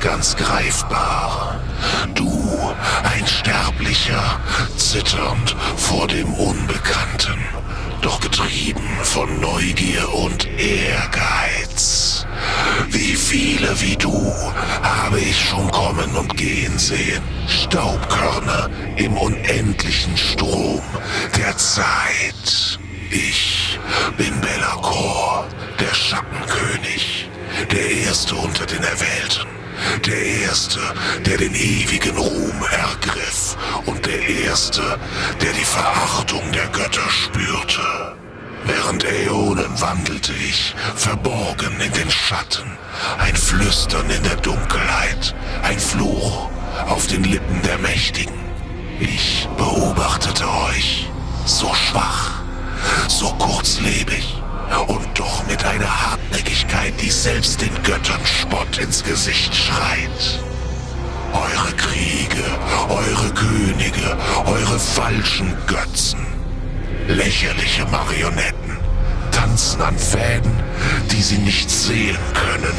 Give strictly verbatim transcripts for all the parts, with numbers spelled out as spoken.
ganz greifbar. Du, ein Sterblicher, zitternd vor dem Unbekannten, doch getrieben von Neugier und Ehrgeiz. Wie viele wie du habe ich schon kommen und gehen sehen. Staubkörner im unendlichen Strom der Zeit. Ich bin Be'lakor, der Schattenkönig, der Erste unter den Erwählten, der Erste, der den ewigen Ruhm ergriff und der Erste, der die Verachtung der Götter spürte. Während Äonen wandelte ich, verborgen in den Schatten, ein Flüstern in der Dunkelheit, ein Fluch auf den Lippen der Mächtigen. Ich beobachtete euch, so schwach, so kurzlebig und doch mit einer Hartnäckigkeit, die selbst den Göttern Spott ins Gesicht schreit. Eure Kriege, eure Könige, eure falschen Götzen, lächerliche Marionetten, tanzen an Fäden, die sie nicht sehen können.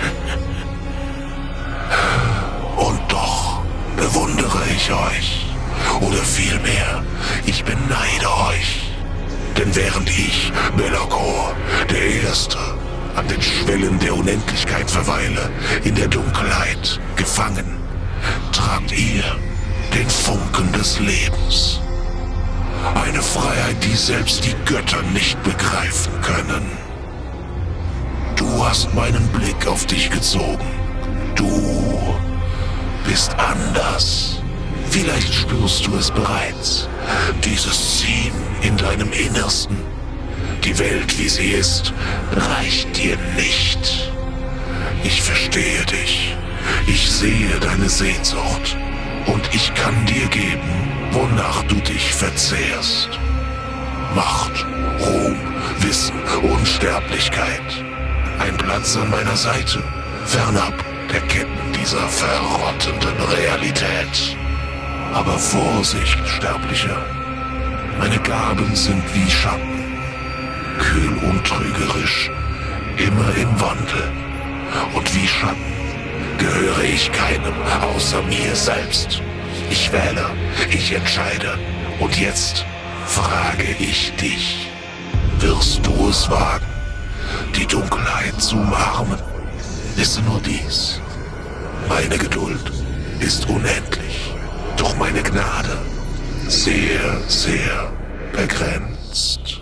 Und doch bewundere ich euch, oder vielmehr, ich beneide euch. Denn während ich, Be'lakor, der Erste, an den Schwellen der Unendlichkeit verweile, in der Dunkelheit, gefangen, tragt ihr den Funken des Lebens. Eine Freiheit, die selbst die Götter nicht begreifen können. Du hast meinen Blick auf dich gezogen. Du bist anders. Vielleicht spürst du es bereits. Dieses Ziehen in deinem Innersten. Die Welt, wie sie ist, reicht dir nicht. Ich verstehe dich. Ich sehe deine Sehnsucht. Und ich kann dir geben, wonach du dich verzehrst. Macht, Ruhm, Wissen, Unsterblichkeit. Ein Platz an meiner Seite, fernab der Ketten dieser verrottenden Realität. Aber Vorsicht, Sterblicher. Meine Gaben sind wie Schatten, kühl und trügerisch, immer im Wandel. Und wie Schatten gehöre ich keinem außer mir selbst. Ich wähle, ich entscheide. Und jetzt frage ich dich, wirst du es wagen, die Dunkelheit zu umarmen? Wisse nur dies, meine Geduld ist unendlich, doch meine Gnade sehr, sehr begrenzt.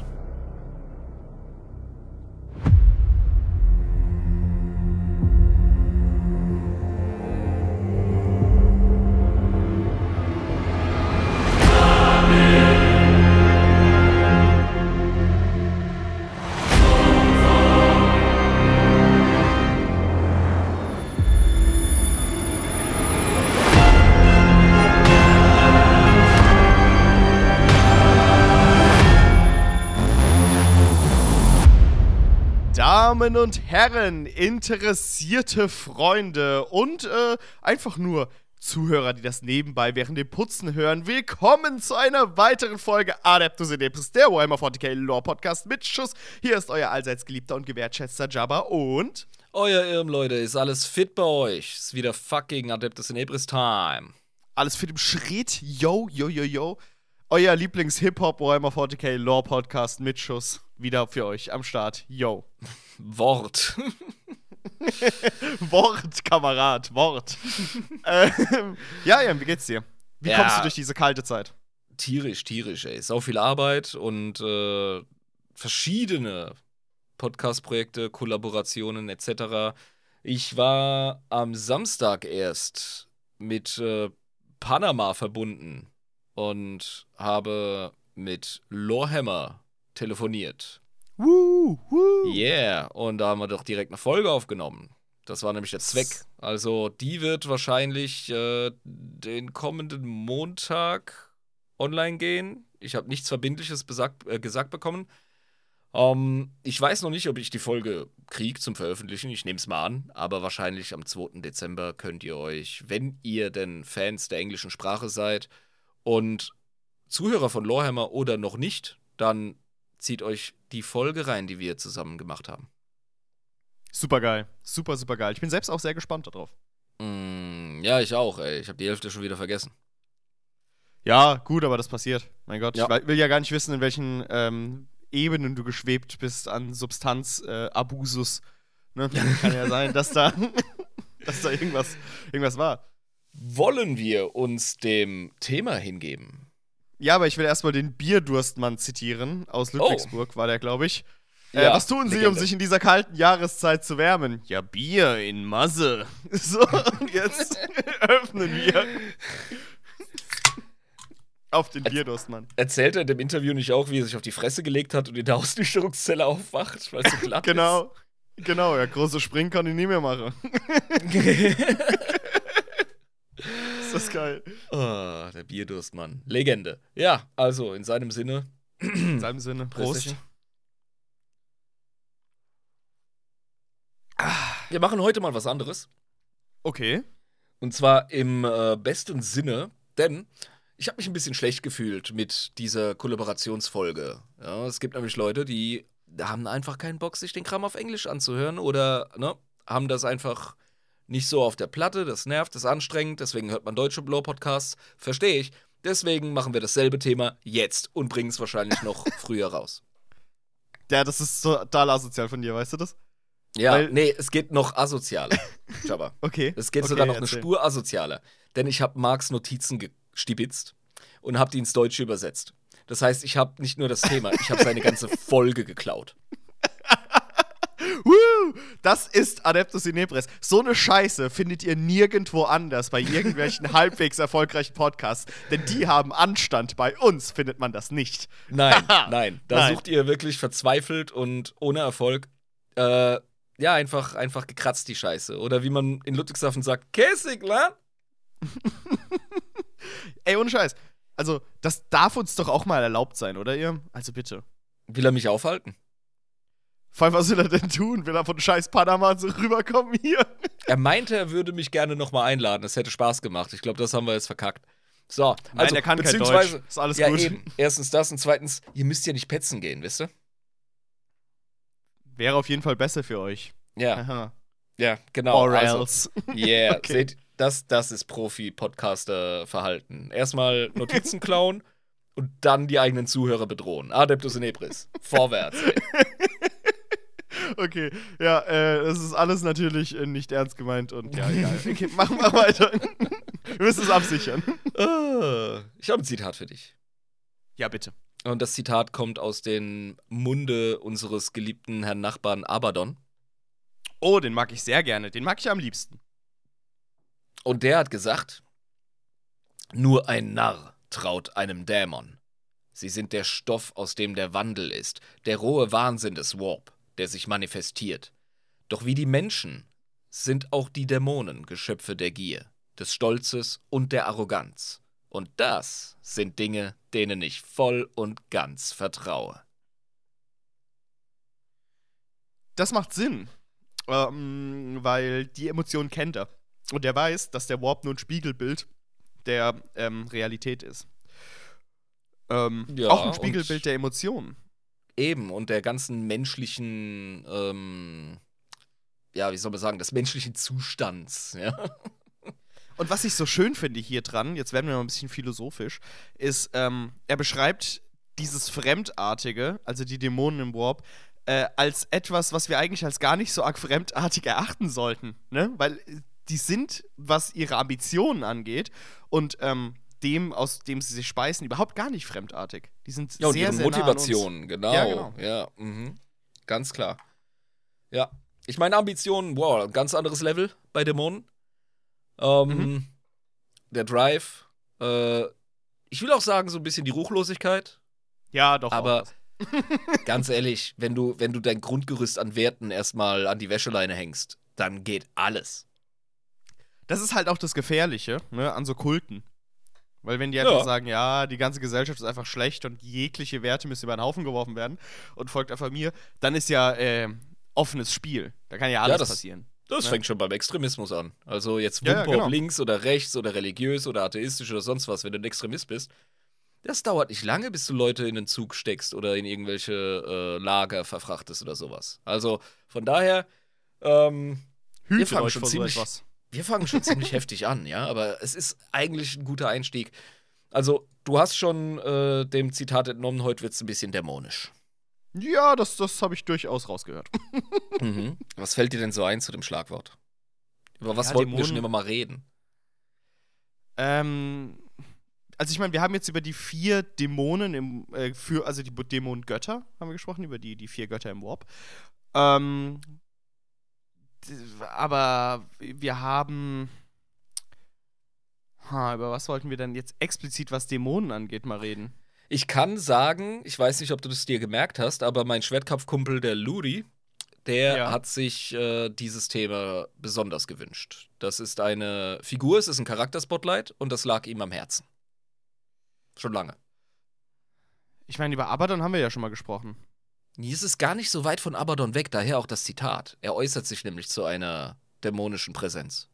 Damen und Herren, interessierte Freunde und äh, einfach nur Zuhörer, die das nebenbei während dem Putzen hören, willkommen zu einer weiteren Folge Adeptus Inepris, der Warhammer forty K Lore Podcast mit Schuss. Hier ist euer allseits geliebter und gewertschätzter Jabba und euer Irm, Leute, ist alles fit bei euch? Ist wieder fucking Adeptus Inepris Time. Alles fit im Schritt, yo, yo, yo, yo. Euer Lieblings-Hip-Hop Warhammer forty K Lore Podcast mit Schuss. Wieder für euch am Start, yo. Wort. Wort, Kamerad, Wort. ähm, ja, Jan, wie geht's dir? Wie ja, kommst du durch diese kalte Zeit? Tierisch, tierisch, ey. Sau viel Arbeit und äh, verschiedene Podcast-Projekte, Kollaborationen et cetera. Ich war am Samstag erst mit äh, Panama verbunden und habe mit Lorehammer telefoniert. Woo, woo. Yeah, und da haben wir doch direkt eine Folge aufgenommen. Das war nämlich der Zweck. Also die wird wahrscheinlich äh, den kommenden Montag online gehen. Ich habe nichts Verbindliches besagt, äh, gesagt bekommen. Ähm, ich weiß noch nicht, ob ich die Folge kriege zum Veröffentlichen. Ich nehme es mal an. Aber wahrscheinlich am zweiten Dezember könnt ihr euch, wenn ihr denn Fans der englischen Sprache seid und Zuhörer von Lorehammer oder noch nicht, dann zieht euch die Folge rein, die wir zusammen gemacht haben. Super geil. Super, super geil. Ich bin selbst auch sehr gespannt darauf. Mm, ja, ich auch, ey. Ich habe die Hälfte schon wieder vergessen. Ja, gut, aber das passiert. Mein Gott, Ja. ich wei- will ja gar nicht wissen, in welchen ähm, Ebenen du geschwebt bist an Substanzabusus. Äh, Abusus. Ne? Kann ja sein, dass da, dass da irgendwas, irgendwas war. Wollen wir uns dem Thema hingeben? Ja, aber ich will erstmal den Bierdurstmann zitieren. Aus Ludwigsburg war der, glaube ich. Äh, Ja, was tun Sie, Legende. um sich in dieser kalten Jahreszeit zu wärmen? Ja, Bier in Masse. So, und jetzt öffnen wir. Auf den Bierdurstmann. Erzählt er in dem Interview nicht auch, wie er sich auf die Fresse gelegt hat und in der Ausnüchterungszelle aufwacht, weil es so glatt Genau. Genau, ja, große Springen kann ich nie mehr machen. ist? Ist das geil. Oh, der Bierdurstmann. Legende. Ja, also in seinem Sinne. In seinem Sinne, Prost. Prösterchen. Wir machen heute mal was anderes. Okay. Und zwar im äh, besten Sinne, denn ich habe mich ein bisschen schlecht gefühlt mit dieser Kollaborationsfolge. Ja, es gibt nämlich Leute, die haben einfach keinen Bock, sich den Kram auf Englisch anzuhören oder ne, haben das einfach nicht so auf der Platte. Das nervt, das ist anstrengend, deswegen hört man deutsche Blow-Podcasts. Verstehe ich. Deswegen machen wir dasselbe Thema jetzt und bringen es wahrscheinlich noch früher raus. Ja, das ist total asozial von dir, weißt du das? Ja, Weil- nee, es geht noch asozialer. Jabba. Okay. Es geht okay, sogar noch eine erzähl. Spur asozialer. Denn ich habe Marks Notizen gestibitzt und habe die ins Deutsche übersetzt. Das heißt, ich habe nicht nur das Thema, ich habe seine ganze Folge geklaut. Woo! Das ist Adeptus Inepris. So eine Scheiße findet ihr nirgendwo anders bei irgendwelchen halbwegs erfolgreichen Podcasts. Denn die haben Anstand. Bei uns findet man das nicht. Nein, nein. Da Nein. sucht ihr wirklich verzweifelt und ohne Erfolg. Äh, ja, einfach, einfach gekratzt die Scheiße. Oder wie man in Ludwigshafen sagt, Käsiglan. Ey, ohne Scheiß. Also, das darf uns doch auch mal erlaubt sein, oder ihr? Also bitte. Will er mich aufhalten? Vor allem, was will er denn tun? Will er von scheiß Panama so rüberkommen hier? Er meinte, er würde mich gerne nochmal einladen. Es hätte Spaß gemacht. Ich glaube, das haben wir jetzt verkackt. So, Nein, also, er kann kein beziehungsweise, Deutsch. Ist alles ja, gut. eben. Erstens das und zweitens, ihr müsst ja nicht petzen gehen, wisst ihr? Wäre auf jeden Fall besser für euch. Ja, Aha. ja, genau. Or also, else. yeah, Okay. seht, das, das ist Profi-Podcaster-Verhalten. Erstmal Notizen klauen und dann die eigenen Zuhörer bedrohen. Adeptus Inepris. Vorwärts, ey. Okay, ja, äh, das ist alles natürlich äh, nicht ernst gemeint und ja, egal. Okay, machen wir weiter. Wir müssen es absichern. Ah, ich habe ein Zitat für dich. Ja, bitte. Und das Zitat kommt aus dem Munde unseres geliebten Herrn Nachbarn Abaddon. Oh, den mag ich sehr gerne. Den mag ich am liebsten. Und der hat gesagt: Nur ein Narr traut einem Dämon. Sie sind der Stoff, aus dem der Wandel ist, der rohe Wahnsinn des Warp, der sich manifestiert. Doch wie die Menschen sind auch die Dämonen Geschöpfe der Gier, des Stolzes und der Arroganz. Und das sind Dinge, denen ich voll und ganz vertraue. Das macht Sinn. Ähm, weil die Emotionen kennt er. Und er weiß, dass der Warp nur ein Spiegelbild der ähm, Realität ist. Ähm, Ja, auch ein und- Spiegelbild der Emotionen. Eben, und der ganzen menschlichen, ähm, ja, wie soll man sagen, des menschlichen Zustands, ja. Und was ich so schön finde hier dran, jetzt werden wir mal ein bisschen philosophisch, ist, ähm, er beschreibt dieses Fremdartige, also die Dämonen im Warp, äh, als etwas, was wir eigentlich als gar nicht so arg fremdartig erachten sollten, ne? Weil äh, die sind, was ihre Ambitionen angeht und ähm, dem, aus dem sie sich speisen, überhaupt gar nicht fremdartig. Die sind Ja, und sehr, ihre sehr nah an uns. Motivation, genau. Ja, genau. Ja, mhm. Ganz klar. Ja, ich meine Ambitionen, wow, ein ganz anderes Level bei Dämonen. Ähm, Mhm. Der Drive, äh, ich will auch sagen, so ein bisschen die Ruchlosigkeit, Ja, doch. aber auch. ganz ehrlich, wenn du, wenn du dein Grundgerüst an Werten erstmal an die Wäscheleine hängst, dann geht alles. Das ist halt auch das Gefährliche, ne, an so Kulten. Weil wenn die einfach Ja. sagen, ja, die ganze Gesellschaft ist einfach schlecht und jegliche Werte müssen über den Haufen geworfen werden und folgt einfach mir, dann ist ja äh, offenes Spiel. Da kann ja alles das- passieren. Das Ne? fängt schon beim Extremismus an. Also jetzt Ja, ja, Wumpe, genau. ob links oder rechts oder religiös oder atheistisch oder sonst was, wenn du ein Extremist bist. Das dauert nicht lange, bis du Leute in den Zug steckst oder in irgendwelche äh, Lager verfrachtest oder sowas. Also von daher, ähm, Hütet fangen euch schon vor so ziemlich- etwas. wir fangen schon ziemlich heftig an, ja, aber es ist eigentlich ein guter Einstieg. Also, du hast schon äh, dem Zitat entnommen, heute wird es ein bisschen dämonisch. Ja, das, das habe ich durchaus rausgehört. Mhm. Was fällt dir denn so ein zu dem Schlagwort? Über was Ja, wollten wir Dämonen- schon immer mal reden? Ähm, also ich meine, wir haben jetzt über die vier Dämonen im, äh, für, also die Dämonengötter haben wir gesprochen, über die, die vier Götter im Warp. Ähm, d- aber wir haben. Ha, über was wollten wir denn jetzt explizit, was Dämonen angeht, mal reden? Ich kann sagen, ich weiß nicht, ob du das dir gemerkt hast, aber mein Schwertkampfkumpel, der Ludi, der Ja. hat sich äh, dieses Thema besonders gewünscht. Das ist eine Figur, es ist ein Charakterspotlight und das lag ihm am Herzen. Schon lange. Ich meine, über Abaddon haben wir ja schon mal gesprochen. Nee, es ist gar nicht so weit von Abaddon weg, daher auch das Zitat. Er äußert sich nämlich zu einer dämonischen Präsenz.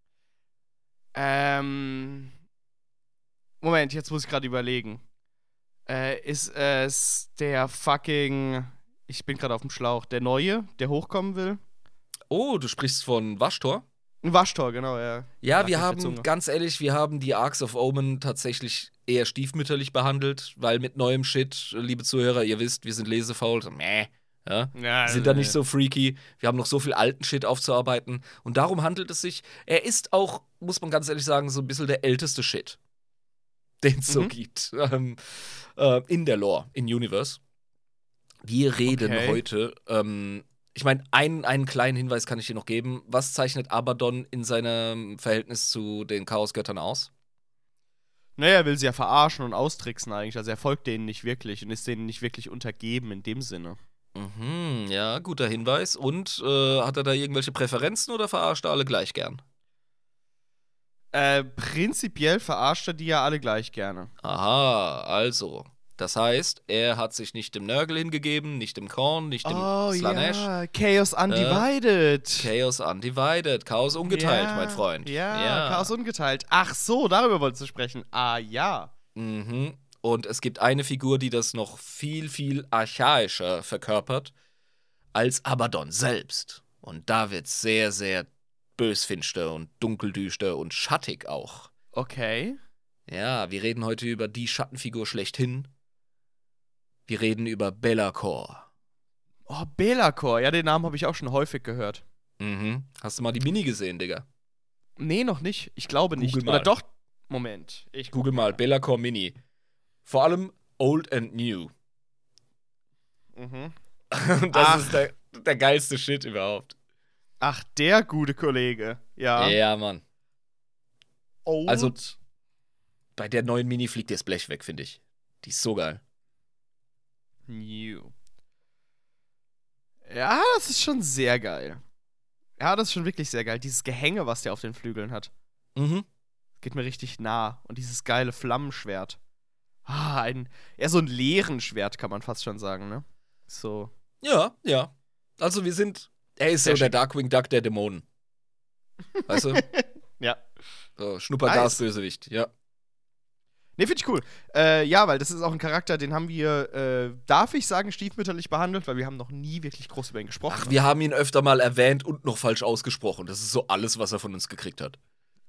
Ähm. Moment, jetzt muss ich gerade überlegen. Äh, ist es der fucking. Ich bin gerade auf dem Schlauch. Der Neue, der hochkommen will? Oh, du sprichst von Waschtor? Ein Waschtor, genau, ja. Ja, Lag wir auf der haben, Zunge. ganz ehrlich, wir haben die Arcs of Omen tatsächlich eher stiefmütterlich behandelt, weil mit neuem Shit, liebe Zuhörer, ihr wisst, wir sind lesefaul, so meh, ja, Ja, sind da nicht so freaky, wir haben noch so viel alten Shit aufzuarbeiten und darum handelt es sich, er ist auch, muss man ganz ehrlich sagen, so ein bisschen der älteste Shit, den es so Mhm. gibt, ähm, äh, in der Lore, in Universe. Wir reden Okay. heute, ähm, ich meine, einen, einen kleinen Hinweis kann ich dir noch geben. Was zeichnet Abaddon in seinem Verhältnis zu den Chaosgöttern aus? Naja, er will sie ja verarschen und austricksen eigentlich. Also er folgt denen nicht wirklich und ist denen nicht wirklich untergeben in dem Sinne. Mhm, ja, guter Hinweis. Und äh, hat er da irgendwelche Präferenzen oder verarscht er alle gleich gern? Äh, prinzipiell verarscht er die ja alle gleich gerne. Aha, also. Das heißt, er hat sich nicht dem Nurgle hingegeben, nicht dem Korn, nicht dem Slanesh. Oh, ja, Chaos Undivided. Chaos Undivided, Chaos ungeteilt, ja, mein Freund. Ja, Chaos ungeteilt. Ach so, darüber wolltest du sprechen. Ah, ja. Mhm. Und es gibt eine Figur, die das noch viel, viel archaischer verkörpert als Abaddon selbst. Und da wird's sehr, sehr bösfinster und dunkeldüster und schattig auch. Okay. Ja, wir reden heute über die Schattenfigur schlechthin. Wir reden über Be'lakor. Oh, Be'lakor. Ja, den Namen habe ich auch schon häufig gehört. Mhm. Hast du mal die Mini gesehen, Digga? Nee, noch nicht. Ich glaube nicht. Google mal. Oder doch. Moment. Ich Google guck mal, Be'lakor Mini. Vor allem Old and New. Mhm. das Ach. ist der, der geilste Shit überhaupt. Ach, der gute Kollege. Ja. Ja, Mann. Old. Also- Bei der neuen Mini fliegt dir das Blech weg, finde ich. Die ist so geil. New. Ja, das ist schon sehr geil. Ja, das ist schon wirklich sehr geil. Dieses Gehänge, was der auf den Flügeln hat, Mhm. geht mir richtig nah. Und dieses geile Flammenschwert. Ah, ein, eher so ein leeren Schwert, kann man fast schon sagen, ne? So. Ja, ja. Also wir sind, er ist Sehr so der schick. Darkwing Duck der Dämonen. Weißt du? Ja. So, Schnuppergas Nice. Bösewicht, ja. Ne, finde ich cool. Äh, ja, weil das ist auch ein Charakter, den haben wir, äh, darf ich sagen, stiefmütterlich behandelt, weil wir haben noch nie wirklich groß über ihn gesprochen. Ach, wir haben ihn öfter mal erwähnt und noch falsch ausgesprochen. Das ist so alles, was er von uns gekriegt hat.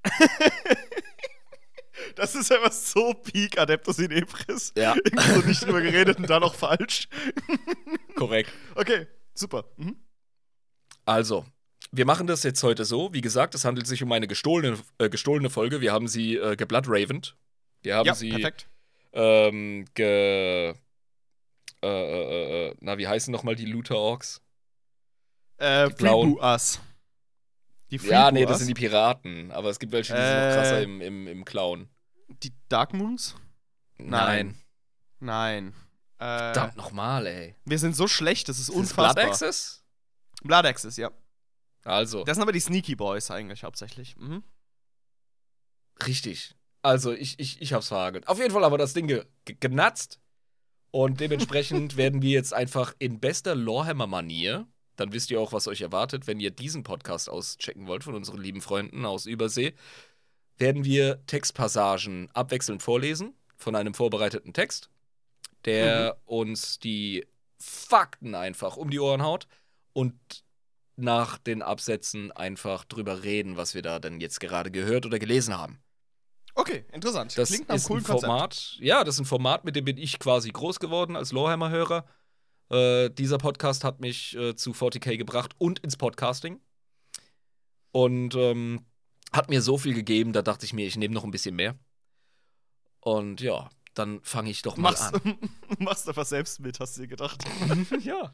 Das ist einfach so Peak Adeptus in Ebris. Ja. Irgendwie so nicht drüber geredet und dann auch falsch. Korrekt. Okay, super. Mhm. Also, wir machen das jetzt heute so. Wie gesagt, es handelt sich um eine gestohlene, äh, gestohlene Folge. Wir haben sie äh, gebloodravent. Wir haben Ja, sie perfekt. ähm, ge... Äh, äh, äh, na, wie heißen nochmal die Looter-Orks? Äh, die blauen. Freeboas. Die Ja, nee, das Freeboas? sind die Piraten. Aber es gibt welche, die sind noch Äh. krasser im, im, im Klauen. Die Dark Moons? Nein. Nein. Äh, Verdammt nochmal, ey. wir sind so schlecht, das ist Ist das unfassbar. Blood Access? Blood Access, ja. Also, Das sind aber die Sneaky Boys eigentlich hauptsächlich. Mhm. richtig. Also, ich, ich, ich hab's verhagelt. Auf jeden Fall aber das Ding ge ge genatzt. Und dementsprechend werden wir jetzt einfach in bester Lorehammer-Manier, dann wisst ihr auch, was euch erwartet, wenn ihr diesen Podcast auschecken wollt von unseren lieben Freunden aus Übersee, werden wir Textpassagen abwechselnd vorlesen von einem vorbereiteten Text, der uns die Fakten einfach um die Ohren haut. Und nach den Absätzen einfach drüber reden, was wir da denn jetzt gerade gehört oder gelesen haben. Okay, interessant. Das Klingt nach einem ist coolen ein Format, Konzept. ja, das ist ein Format, mit dem bin ich quasi groß geworden als Lorehammer-Hörer. Äh, dieser Podcast hat mich äh, zu vierzig K gebracht und ins Podcasting. Und ähm, hat mir so viel gegeben, da dachte ich mir, ich nehme noch ein bisschen mehr. Und ja, dann fange ich doch mal Machst, an. machst du was selbst mit, hast du dir gedacht. Ja.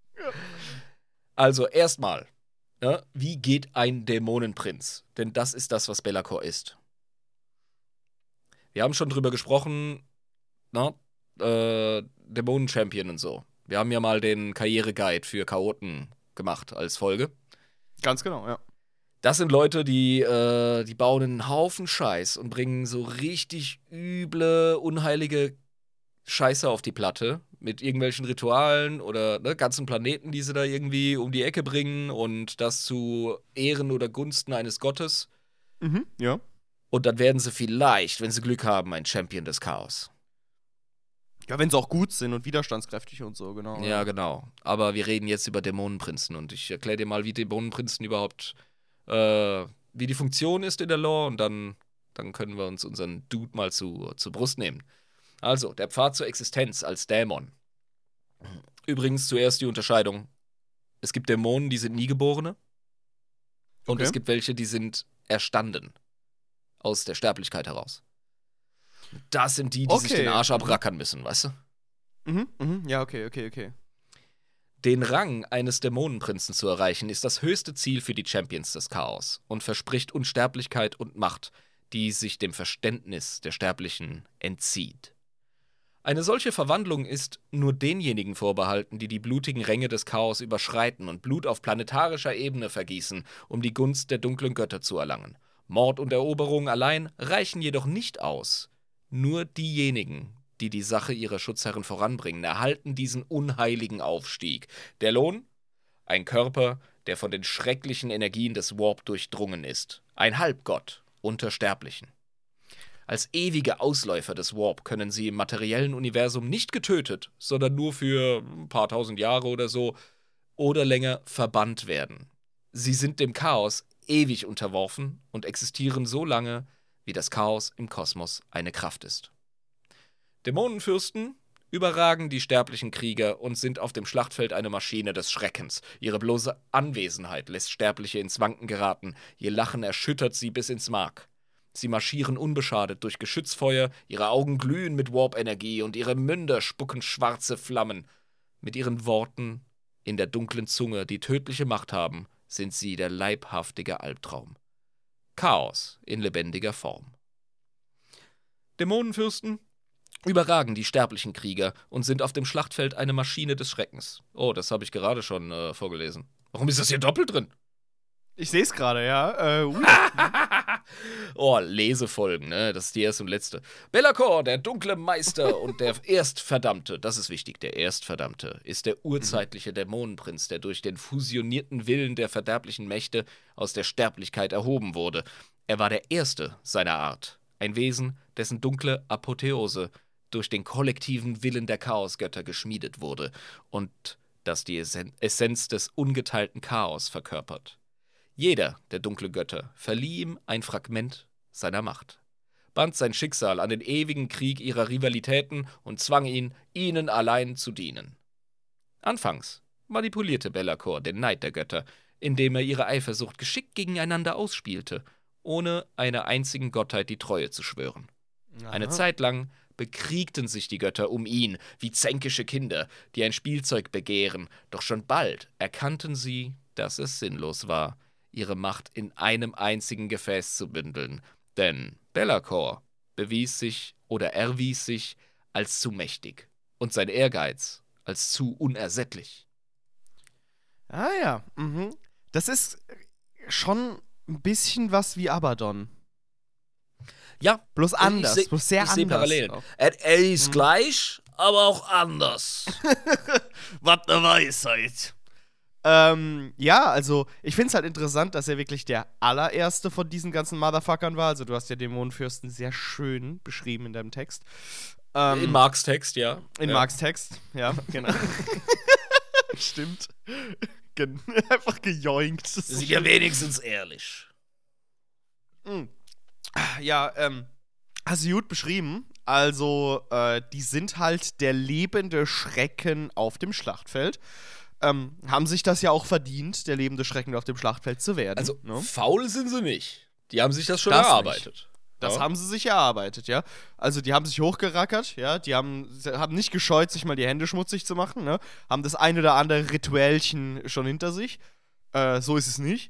Also erstmal, ja, wie geht ein Dämonenprinz? Denn das ist das, was Be'lakor ist. Wir haben schon drüber gesprochen, na, äh, Dämonen-Champion und so. Wir haben ja mal den Karriereguide für Chaoten gemacht als Folge. Ganz genau, ja. Das sind Leute, die, äh, die bauen einen Haufen Scheiß und bringen so richtig üble, unheilige Scheiße auf die Platte. Mit irgendwelchen Ritualen oder ne, ganzen Planeten, die sie da irgendwie um die Ecke bringen und das zu Ehren oder Gunsten eines Gottes. Mhm, ja. Und dann werden sie vielleicht, wenn sie Glück haben, ein Champion des Chaos. Ja, wenn sie auch gut sind und widerstandskräftig und so, genau. Ja, genau. Aber wir reden jetzt über Dämonenprinzen und ich erkläre dir mal, wie Dämonenprinzen überhaupt, äh, wie die Funktion ist in der Lore und dann, dann können wir uns unseren Dude mal zu, zur Brust nehmen. Also, der Pfad zur Existenz als Dämon. Übrigens zuerst die Unterscheidung. Es gibt Dämonen, die sind nie Geborene. Und Okay. es gibt welche, die sind erstanden. Aus der Sterblichkeit heraus. Das sind die, die sich Okay. den Arsch abrackern müssen, weißt du? Mhm, mhm, ja, okay, okay, okay. Den Rang eines Dämonenprinzen zu erreichen, ist das höchste Ziel für die Champions des Chaos und verspricht Unsterblichkeit und Macht, die sich dem Verständnis der Sterblichen entzieht. Eine solche Verwandlung ist nur denjenigen vorbehalten, die die blutigen Ränge des Chaos überschreiten und Blut auf planetarischer Ebene vergießen, um die Gunst der dunklen Götter zu erlangen. Mord und Eroberung allein reichen jedoch nicht aus. Nur diejenigen, die die Sache ihrer Schutzherren voranbringen, erhalten diesen unheiligen Aufstieg. Der Lohn? Ein Körper, der von den schrecklichen Energien des Warp durchdrungen ist. Ein Halbgott unter Sterblichen. Als ewige Ausläufer des Warp können sie im materiellen Universum nicht getötet, sondern nur für ein paar tausend Jahre oder so oder länger verbannt werden. Sie sind dem Chaos ewig unterworfen und existieren so lange, wie das Chaos im Kosmos eine Kraft ist. Dämonenfürsten überragen die sterblichen Krieger und sind auf dem Schlachtfeld eine Maschine des Schreckens. Ihre bloße Anwesenheit lässt Sterbliche ins Wanken geraten, ihr Lachen erschüttert sie bis ins Mark. Sie marschieren unbeschadet durch Geschützfeuer, ihre Augen glühen mit Warp-Energie und ihre Münder spucken schwarze Flammen. Mit ihren Worten in der dunklen Zunge, die tödliche Macht haben, sind sie der leibhaftige Albtraum. Chaos in lebendiger Form. Dämonenfürsten überragen die sterblichen Krieger und sind auf dem Schlachtfeld eine Maschine des Schreckens. Oh, das habe ich gerade schon äh, vorgelesen. Warum ist das hier doppelt drin? Ich sehe es gerade, ja. Äh, ui. Oh, Lesefolgen, ne? Das ist die erste und letzte. Be'lakor, der dunkle Meister und der Erstverdammte, das ist wichtig, der Erstverdammte, ist der urzeitliche Dämonenprinz, der durch den fusionierten Willen der verderblichen Mächte aus der Sterblichkeit erhoben wurde. Er war der Erste seiner Art, ein Wesen, dessen dunkle Apotheose durch den kollektiven Willen der Chaosgötter geschmiedet wurde und das die Essenz des ungeteilten Chaos verkörpert. Jeder der dunklen Götter verlieh ihm ein Fragment seiner Macht, band sein Schicksal an den ewigen Krieg ihrer Rivalitäten und zwang ihn, ihnen allein zu dienen. Anfangs manipulierte Be'lakor den Neid der Götter, indem er ihre Eifersucht geschickt gegeneinander ausspielte, ohne einer einzigen Gottheit die Treue zu schwören. Eine Zeit lang bekriegten sich die Götter um ihn, wie zänkische Kinder, die ein Spielzeug begehren, doch schon bald erkannten sie, dass es sinnlos war, ihre Macht in einem einzigen Gefäß zu bündeln, denn Be'lakor bewies sich oder erwies sich als zu mächtig und sein Ehrgeiz als zu unersättlich. Ah ja, mhm. Das ist schon ein bisschen was wie Abaddon. Ja, Bloß anders, ich seh, bloß sehr ich seh anders. Parallelen. auch. Er, er ist Mhm. gleich, aber auch anders. Was eine Weisheit. Ähm, ja, also, ich find's halt interessant, dass er wirklich der allererste von diesen ganzen Motherfuckern war. Also, du hast ja Dämonenfürsten sehr schön beschrieben in deinem Text. Ähm, In Marks Text, ja. In ja. Marks Text, ja, genau. Stimmt. Gen- einfach gejoinkt. Das Sie sind ja wenigstens ehrlich. Mhm. Ja, ähm, hast du gut beschrieben. Also, äh, die sind halt der lebende Schrecken auf dem Schlachtfeld. Ähm, haben sich das ja auch verdient, der lebende Schrecken auf dem Schlachtfeld zu werden. Also, ne? faul sind sie nicht. Die haben sich das schon Das erarbeitet. Das ja? haben sie sich erarbeitet, ja. Also die haben sich hochgerackert, ja. Die haben, sie haben nicht gescheut, sich mal die Hände schmutzig zu machen, ne. Haben das ein oder andere Rituellchen schon hinter sich. Äh, so ist es nicht.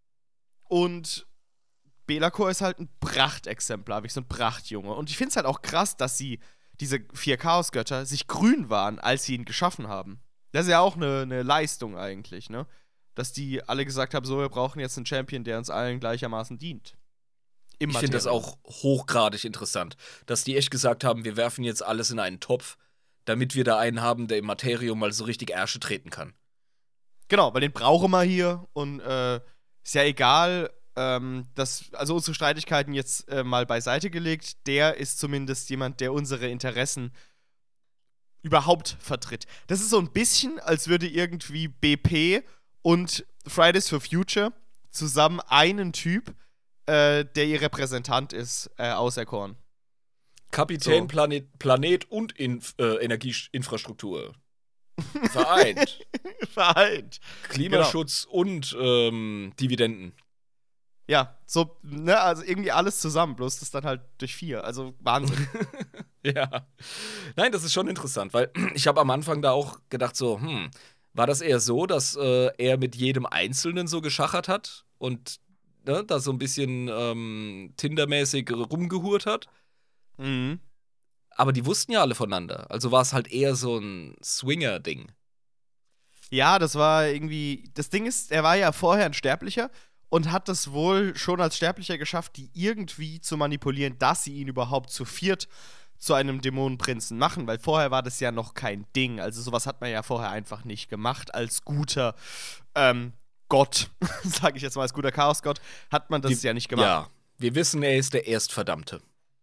Und Be'lakor ist halt ein Prachtexemplar, wirklich so ein Prachtjunge. Und ich finde es halt auch krass, dass sie, diese vier Chaosgötter, sich grün waren, als sie ihn geschaffen haben. Das ist ja auch eine ne Leistung eigentlich, ne. Dass die alle gesagt haben, so, wir brauchen jetzt einen Champion, der uns allen gleichermaßen dient. Ich finde das auch hochgradig interessant, dass die echt gesagt haben, wir werfen jetzt alles in einen Topf, damit wir da einen haben, der im Materium mal so richtig Ärsche treten kann. Genau, weil den brauchen wir hier und äh, ist ja egal, ähm, dass, also unsere Streitigkeiten jetzt äh, mal beiseite gelegt, der ist zumindest jemand, der unsere Interessen überhaupt vertritt. Das ist so ein bisschen, als würde irgendwie B P und Fridays for Future zusammen einen Typ, äh, der ihr Repräsentant ist, äh, auserkoren. Kapitän, So. Planet, Planet und Inf äh, Energieinfrastruktur. Vereint. Vereint. Klimaschutz und ähm, Dividenden. Ja, so, ne, also irgendwie alles zusammen, bloß das dann halt durch vier. Also Wahnsinn. Ja. Nein, das ist schon interessant, weil ich habe am Anfang da auch gedacht so, hm, war das eher so, dass äh, er mit jedem Einzelnen so geschachert hat und ne, da so ein bisschen ähm, Tinder-mäßig rumgehurt hat? Mhm. Aber die wussten ja alle voneinander. Also war es halt eher so ein Swinger-Ding. Ja, das war irgendwie. Das Ding ist, er war ja vorher ein Sterblicher und hat das wohl schon als Sterblicher geschafft, die irgendwie zu manipulieren, dass sie ihn überhaupt zu viert zu einem Dämonenprinzen machen, weil vorher war das ja noch kein Ding. Also sowas hat man ja vorher einfach nicht gemacht. Als guter ähm, Gott, sage ich jetzt mal, als guter Chaosgott, hat man das Die, ja nicht gemacht. Ja, wir wissen, er ist der Erstverdammte.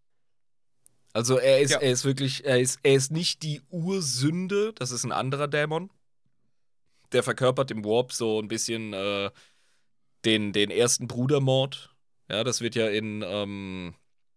Also er ist, Ja. er ist wirklich, er ist, er ist nicht die Ursünde, das ist ein anderer Dämon. Der verkörpert im Warp so ein bisschen äh, den, den ersten Brudermord. Ja, das wird ja in, ähm,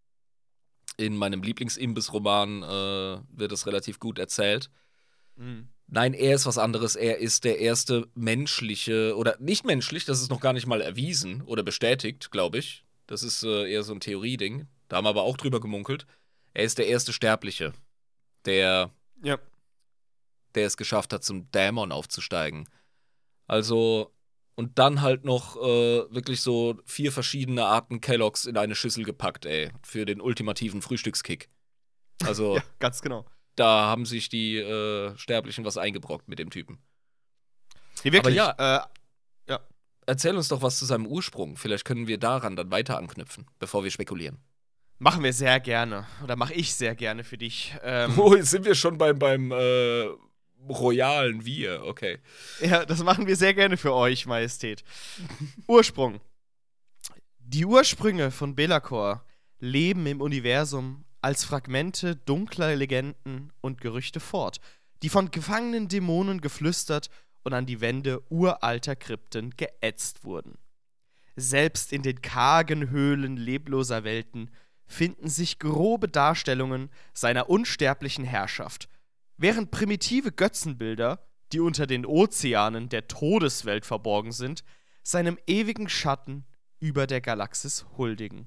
in meinem Lieblingsimbiss-Roman äh, wird das relativ gut erzählt. Mhm. Nein, er ist was anderes. Er ist der erste menschliche, oder nicht menschlich, das ist noch gar nicht mal erwiesen oder bestätigt, glaube ich. Das ist äh, eher so ein Theorieding. Da haben wir aber auch drüber gemunkelt. Er ist der erste Sterbliche, der, Ja. der es geschafft hat, zum Dämon aufzusteigen. Also, und dann halt noch äh, wirklich so vier verschiedene Arten Kelloggs in eine Schüssel gepackt, ey, für den ultimativen Frühstückskick. Also, Ja, ganz genau. da haben sich die äh, Sterblichen was eingebrockt mit dem Typen. Nee, wirklich. Aber ja, äh, Erzähl uns doch was zu seinem Ursprung. Vielleicht können wir daran dann weiter anknüpfen, bevor wir spekulieren. machen wir sehr gerne. Oder mache ich sehr gerne für dich. Ähm, Oh, jetzt sind wir schon beim, beim äh, royalen Wir, okay. Ja, das machen wir sehr gerne für euch, Majestät. Ursprung. Die Ursprünge von Be'lakor leben im Universum als Fragmente dunkler Legenden und Gerüchte fort, die von gefangenen Dämonen geflüstert und an die Wände uralter Krypten geätzt wurden. Selbst in den kargen Höhlen lebloser Welten finden sich grobe Darstellungen seiner unsterblichen Herrschaft, während primitive Götzenbilder, die unter den Ozeanen der Todeswelt verborgen sind, seinem ewigen Schatten über der Galaxis huldigen.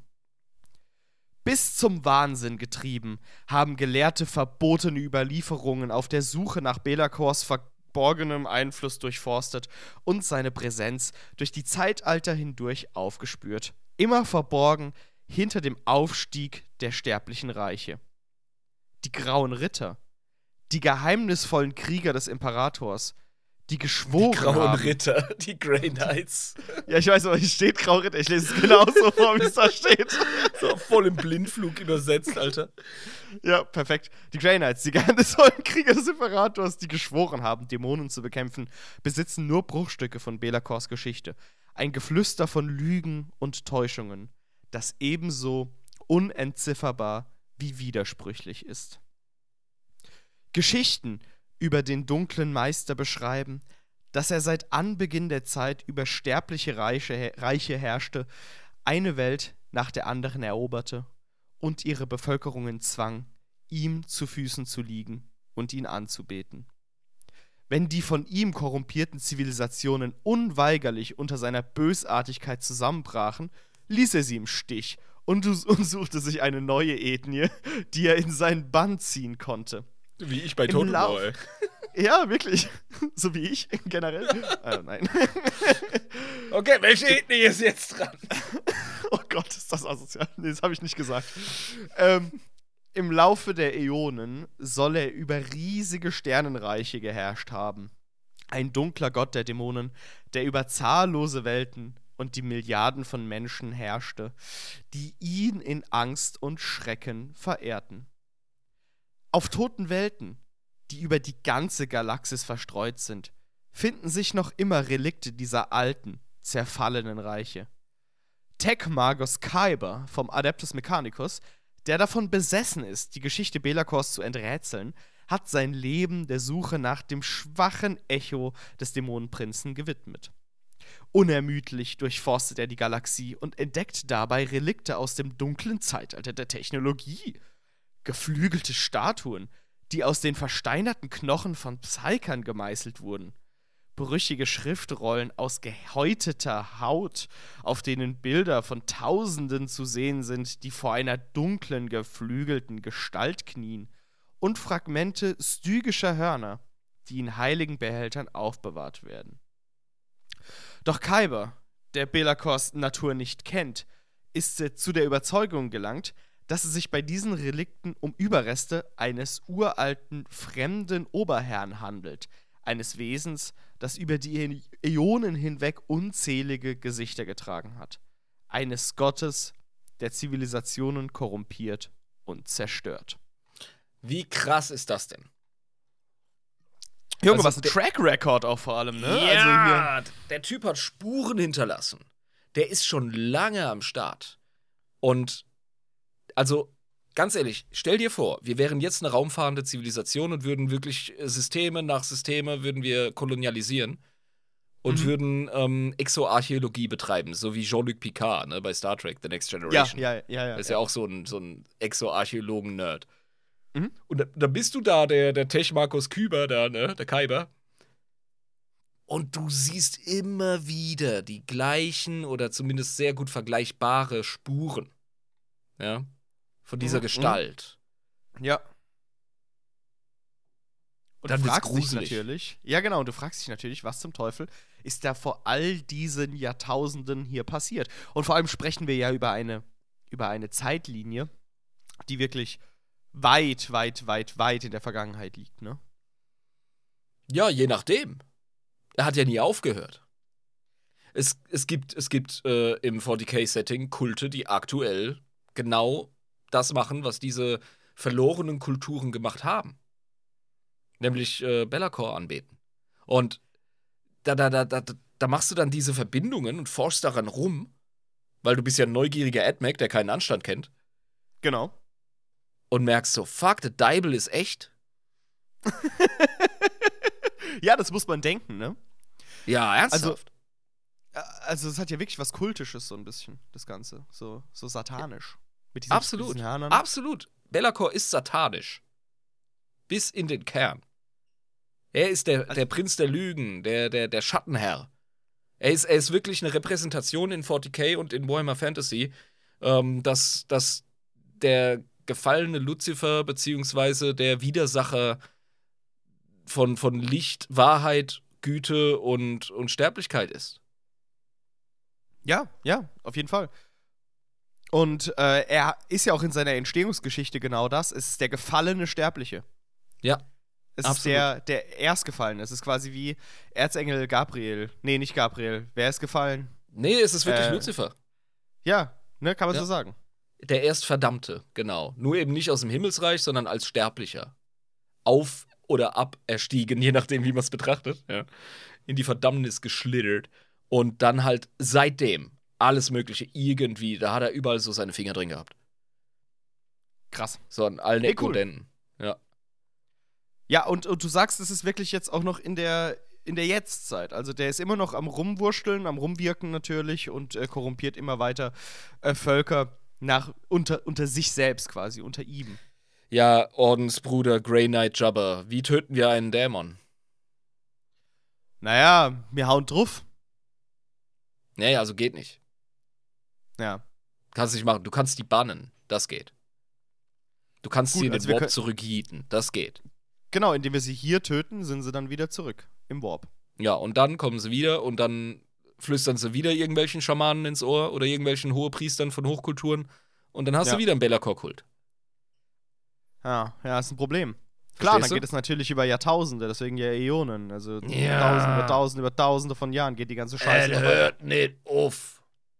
Bis zum Wahnsinn getrieben, haben Gelehrte verbotene Überlieferungen auf der Suche nach Be'lakors verborgenem Einfluss durchforstet und seine Präsenz durch die Zeitalter hindurch aufgespürt, immer verborgen hinter dem Aufstieg der sterblichen Reiche. Die Grauen Ritter, die geheimnisvollen Krieger des Imperators, die geschworen Die Grauen haben. Ritter, die Grey Knights. Ja, ich weiß, aber hier steht Graue Ritter. Ich lese es genauso vor, wie es da steht. So voll im Blindflug übersetzt, Alter. Ja, perfekt. Die Grey Knights, die geheimnisvollen Krieger des Imperators, die geschworen haben, Dämonen zu bekämpfen, besitzen nur Bruchstücke von Be'lakors Geschichte. Ein Geflüster von Lügen und Täuschungen, das ebenso unentzifferbar wie widersprüchlich ist. Geschichten über den dunklen Meister beschreiben, dass er seit Anbeginn der Zeit über sterbliche Reiche, Reiche herrschte, eine Welt nach der anderen eroberte und ihre Bevölkerungen zwang, ihm zu Füßen zu liegen und ihn anzubeten. Wenn die von ihm korrumpierten Zivilisationen unweigerlich unter seiner Bösartigkeit zusammenbrachen, ließ er sie im Stich und, und suchte sich eine neue Ethnie, die er in seinen Bann ziehen konnte. Wie ich bei Im Totem Lauf- Boy. Ja, wirklich. So wie ich, generell. äh, nein. Okay, welche Ethnie ist jetzt dran? Oh Gott, ist das asozial. Nee, das habe ich nicht gesagt. Ähm, Im Laufe der Äonen soll er über riesige Sternenreiche geherrscht haben. Ein dunkler Gott der Dämonen, der über zahllose Welten und die Milliarden von Menschen herrschte, die ihn in Angst und Schrecken verehrten. Auf toten Welten, die über die ganze Galaxis verstreut sind, finden sich noch immer Relikte dieser alten, zerfallenen Reiche. Tech-Magos Kyber vom Adeptus Mechanicus, der davon besessen ist, die Geschichte Be'lakors zu enträtseln, hat sein Leben der Suche nach dem schwachen Echo des Dämonenprinzen gewidmet. Unermüdlich durchforstet er die Galaxie und entdeckt dabei Relikte aus dem dunklen Zeitalter der Technologie. Geflügelte Statuen, die aus den versteinerten Knochen von Psykern gemeißelt wurden. Brüchige Schriftrollen aus gehäuteter Haut, auf denen Bilder von Tausenden zu sehen sind, die vor einer dunklen, geflügelten Gestalt knien. Und Fragmente stygischer Hörner, die in heiligen Behältern aufbewahrt werden. Doch Kyber, der Be'lakors Natur nicht kennt, ist zu der Überzeugung gelangt, dass es sich bei diesen Relikten um Überreste eines uralten, fremden Oberherrn handelt, eines Wesens, das über die Äonen hinweg unzählige Gesichter getragen hat. Eines Gottes, der Zivilisationen korrumpiert und zerstört. Wie krass ist das denn? Junge, Also was ein der- Track Record auch vor allem, ne? Ja, Also der Typ hat Spuren hinterlassen. Der ist schon lange am Start. Und also, ganz ehrlich, stell dir vor, wir wären jetzt eine raumfahrende Zivilisation und würden wirklich Systeme nach Systeme würden wir kolonialisieren und Mhm. würden ähm, Exoarchäologie betreiben, so wie Jean-Luc Picard, ne, bei Star Trek The Next hier, Generation. ja, ja, ja, ja. Das ist ja auch so ein, so ein Exoarchäologen-Nerd. Mhm. Und da, da bist du da, der, der Tech-Markus Kyber da, ne, der Kyber. Und du siehst immer wieder die gleichen oder zumindest sehr gut vergleichbare Spuren. Ja. Von dieser Mhm. Gestalt. Ja. Und Dann du wird's fragst dich gruselig. natürlich, ja genau, und du fragst dich natürlich, was zum Teufel ist da vor all diesen Jahrtausenden hier passiert? Und vor allem sprechen wir ja über eine, über eine Zeitlinie, die wirklich weit, weit, weit, weit in der Vergangenheit liegt, ne? Ja, je nachdem. Er hat ja nie aufgehört. Es, es gibt, es gibt äh, im forty K-Setting Kulte, die aktuell genau das machen, was diese verlorenen Kulturen gemacht haben. Nämlich äh, Be'lakor anbeten. Und da, da, da, da, da machst du dann diese Verbindungen und forschst daran rum, weil du bist ja ein neugieriger AdMac, der keinen Anstand kennt, Genau. und merkst so, fuck, der Deibel ist echt. Ja, das muss man denken, ne? Ja, ernsthaft. Äh, Also es hat ja wirklich was Kultisches, so ein bisschen, das Ganze. So, so satanisch. Mit diesen, Absolut. Mit diesen Hörnern. Absolut. Be'lakor ist satanisch. Bis in den Kern. Er ist der, Also- der Prinz der Lügen, der, der, der Schattenherr. Er ist, er ist wirklich eine Repräsentation in forty K und in Warhammer Fantasy, ähm, dass, dass der gefallene Luzifer beziehungsweise der Widersacher von, von Licht, Wahrheit, Güte und Unsterblichkeit ist. Ja, ja, auf jeden Fall. Und äh, er ist ja auch in seiner Entstehungsgeschichte genau das. Es ist der gefallene Sterbliche. Ja. Es Absolut. ist der, der Erstgefallene. Es ist quasi wie Erzengel Gabriel. Nee, nicht Gabriel. Wer ist gefallen? Nee, es ist wirklich Äh, Luzifer. Ja, ne, kann man Ja. so sagen. Der Erstverdammte, genau. Nur eben nicht aus dem Himmelsreich, sondern als Sterblicher. Auf oder ab erstiegen, je nachdem, wie man es betrachtet. Ja. In die Verdammnis geschlittert. Und dann halt seitdem alles Mögliche irgendwie, da hat er überall so seine Finger drin gehabt. Krass. So an allen Nee, Ecken cool. und Enden. Ja. Ja, und, und du sagst, es ist wirklich jetzt auch noch in der, in der Jetztzeit. Also der ist immer noch am Rumwurschteln, am Rumwirken natürlich und äh, korrumpiert immer weiter äh, Völker nach, unter, unter sich selbst quasi, unter ihm. Ja, Ordensbruder Grey Knight Jabber, wie töten wir einen Dämon? Naja, wir hauen drauf. Nee, also geht nicht. Ja. Kannst nicht machen. Du kannst die bannen. Das geht. Du kannst Gut, sie in den also wir Warp können- zurückhieten. Das geht. Genau, indem wir sie hier töten, sind sie dann wieder zurück im Warp. Ja, und dann kommen sie wieder und dann flüstern sie wieder irgendwelchen Schamanen ins Ohr oder irgendwelchen Hohepriestern von Hochkulturen und dann hast Ja. du wieder einen Belakor-Kult. Ja, ja, ist ein Problem. Klar, dann Verstehst du? geht es natürlich über Jahrtausende, deswegen ja Äonen. Also Ja. Tausende über Tausende über Tausende von Jahren geht die ganze Scheiße. Er hört nicht auf.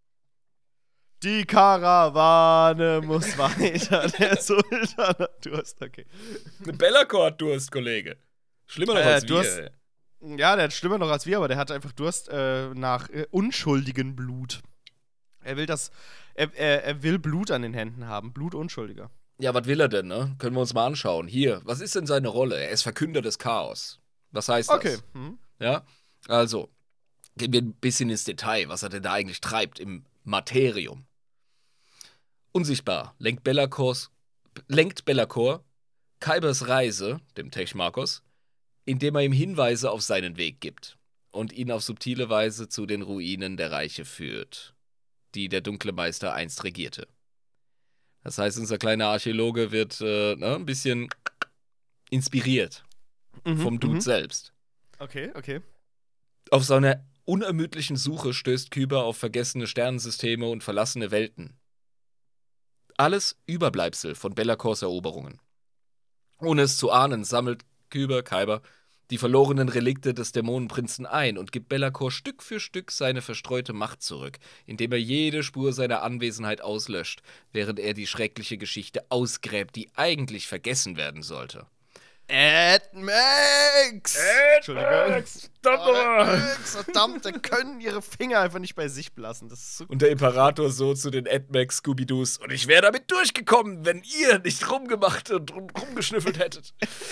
Die Karawane muss weiter. Der Sultan hat Durst, okay. Belakor hat Durst, Kollege. Schlimmer noch Äh, als Durst- wir. ey. Ja, der hat schlimmer noch als wir, aber der hat einfach Durst äh, nach äh, unschuldigem Blut. Er will das, er, er, er will Blut an den Händen haben, Blut Unschuldiger. Ja, was will er denn, ne? Können wir uns mal anschauen. Hier, was ist denn seine Rolle? Er ist Verkünder des Chaos. Was heißt das? Okay. Hm. Ja, also, gehen wir ein bisschen ins Detail, was er denn da eigentlich treibt im Materium. Unsichtbar lenkt Belakors, lenkt Belakor Kaibers Reise, dem Techmarkos, indem er ihm Hinweise auf seinen Weg gibt und ihn auf subtile Weise zu den Ruinen der Reiche führt, die der dunkle Meister einst regierte. Das heißt, unser kleiner Archäologe wird äh, ne, ein bisschen inspiriert Mhm, vom Dude mhm. selbst. Okay, okay. Auf seiner unermüdlichen Suche stößt Kyber auf vergessene Sternensysteme und verlassene Welten. Alles Überbleibsel von Belakors Eroberungen. Ohne es zu ahnen, sammelt Kyber, Kyber, die verlorenen Relikte des Dämonenprinzen ein und gibt Belakor Stück für Stück seine verstreute Macht zurück, indem er jede Spur seiner Anwesenheit auslöscht, während er die schreckliche Geschichte ausgräbt, die eigentlich vergessen werden sollte. Ed Max! Entschuldigung. Oh, Ed Max, verdammt, da können ihre Finger einfach nicht bei sich belassen. Das ist so. Und der Imperator so zu den Edmax Scooby-Doos. Und ich wäre damit durchgekommen, wenn ihr nicht rumgemacht und rum, rumgeschnüffelt hättet.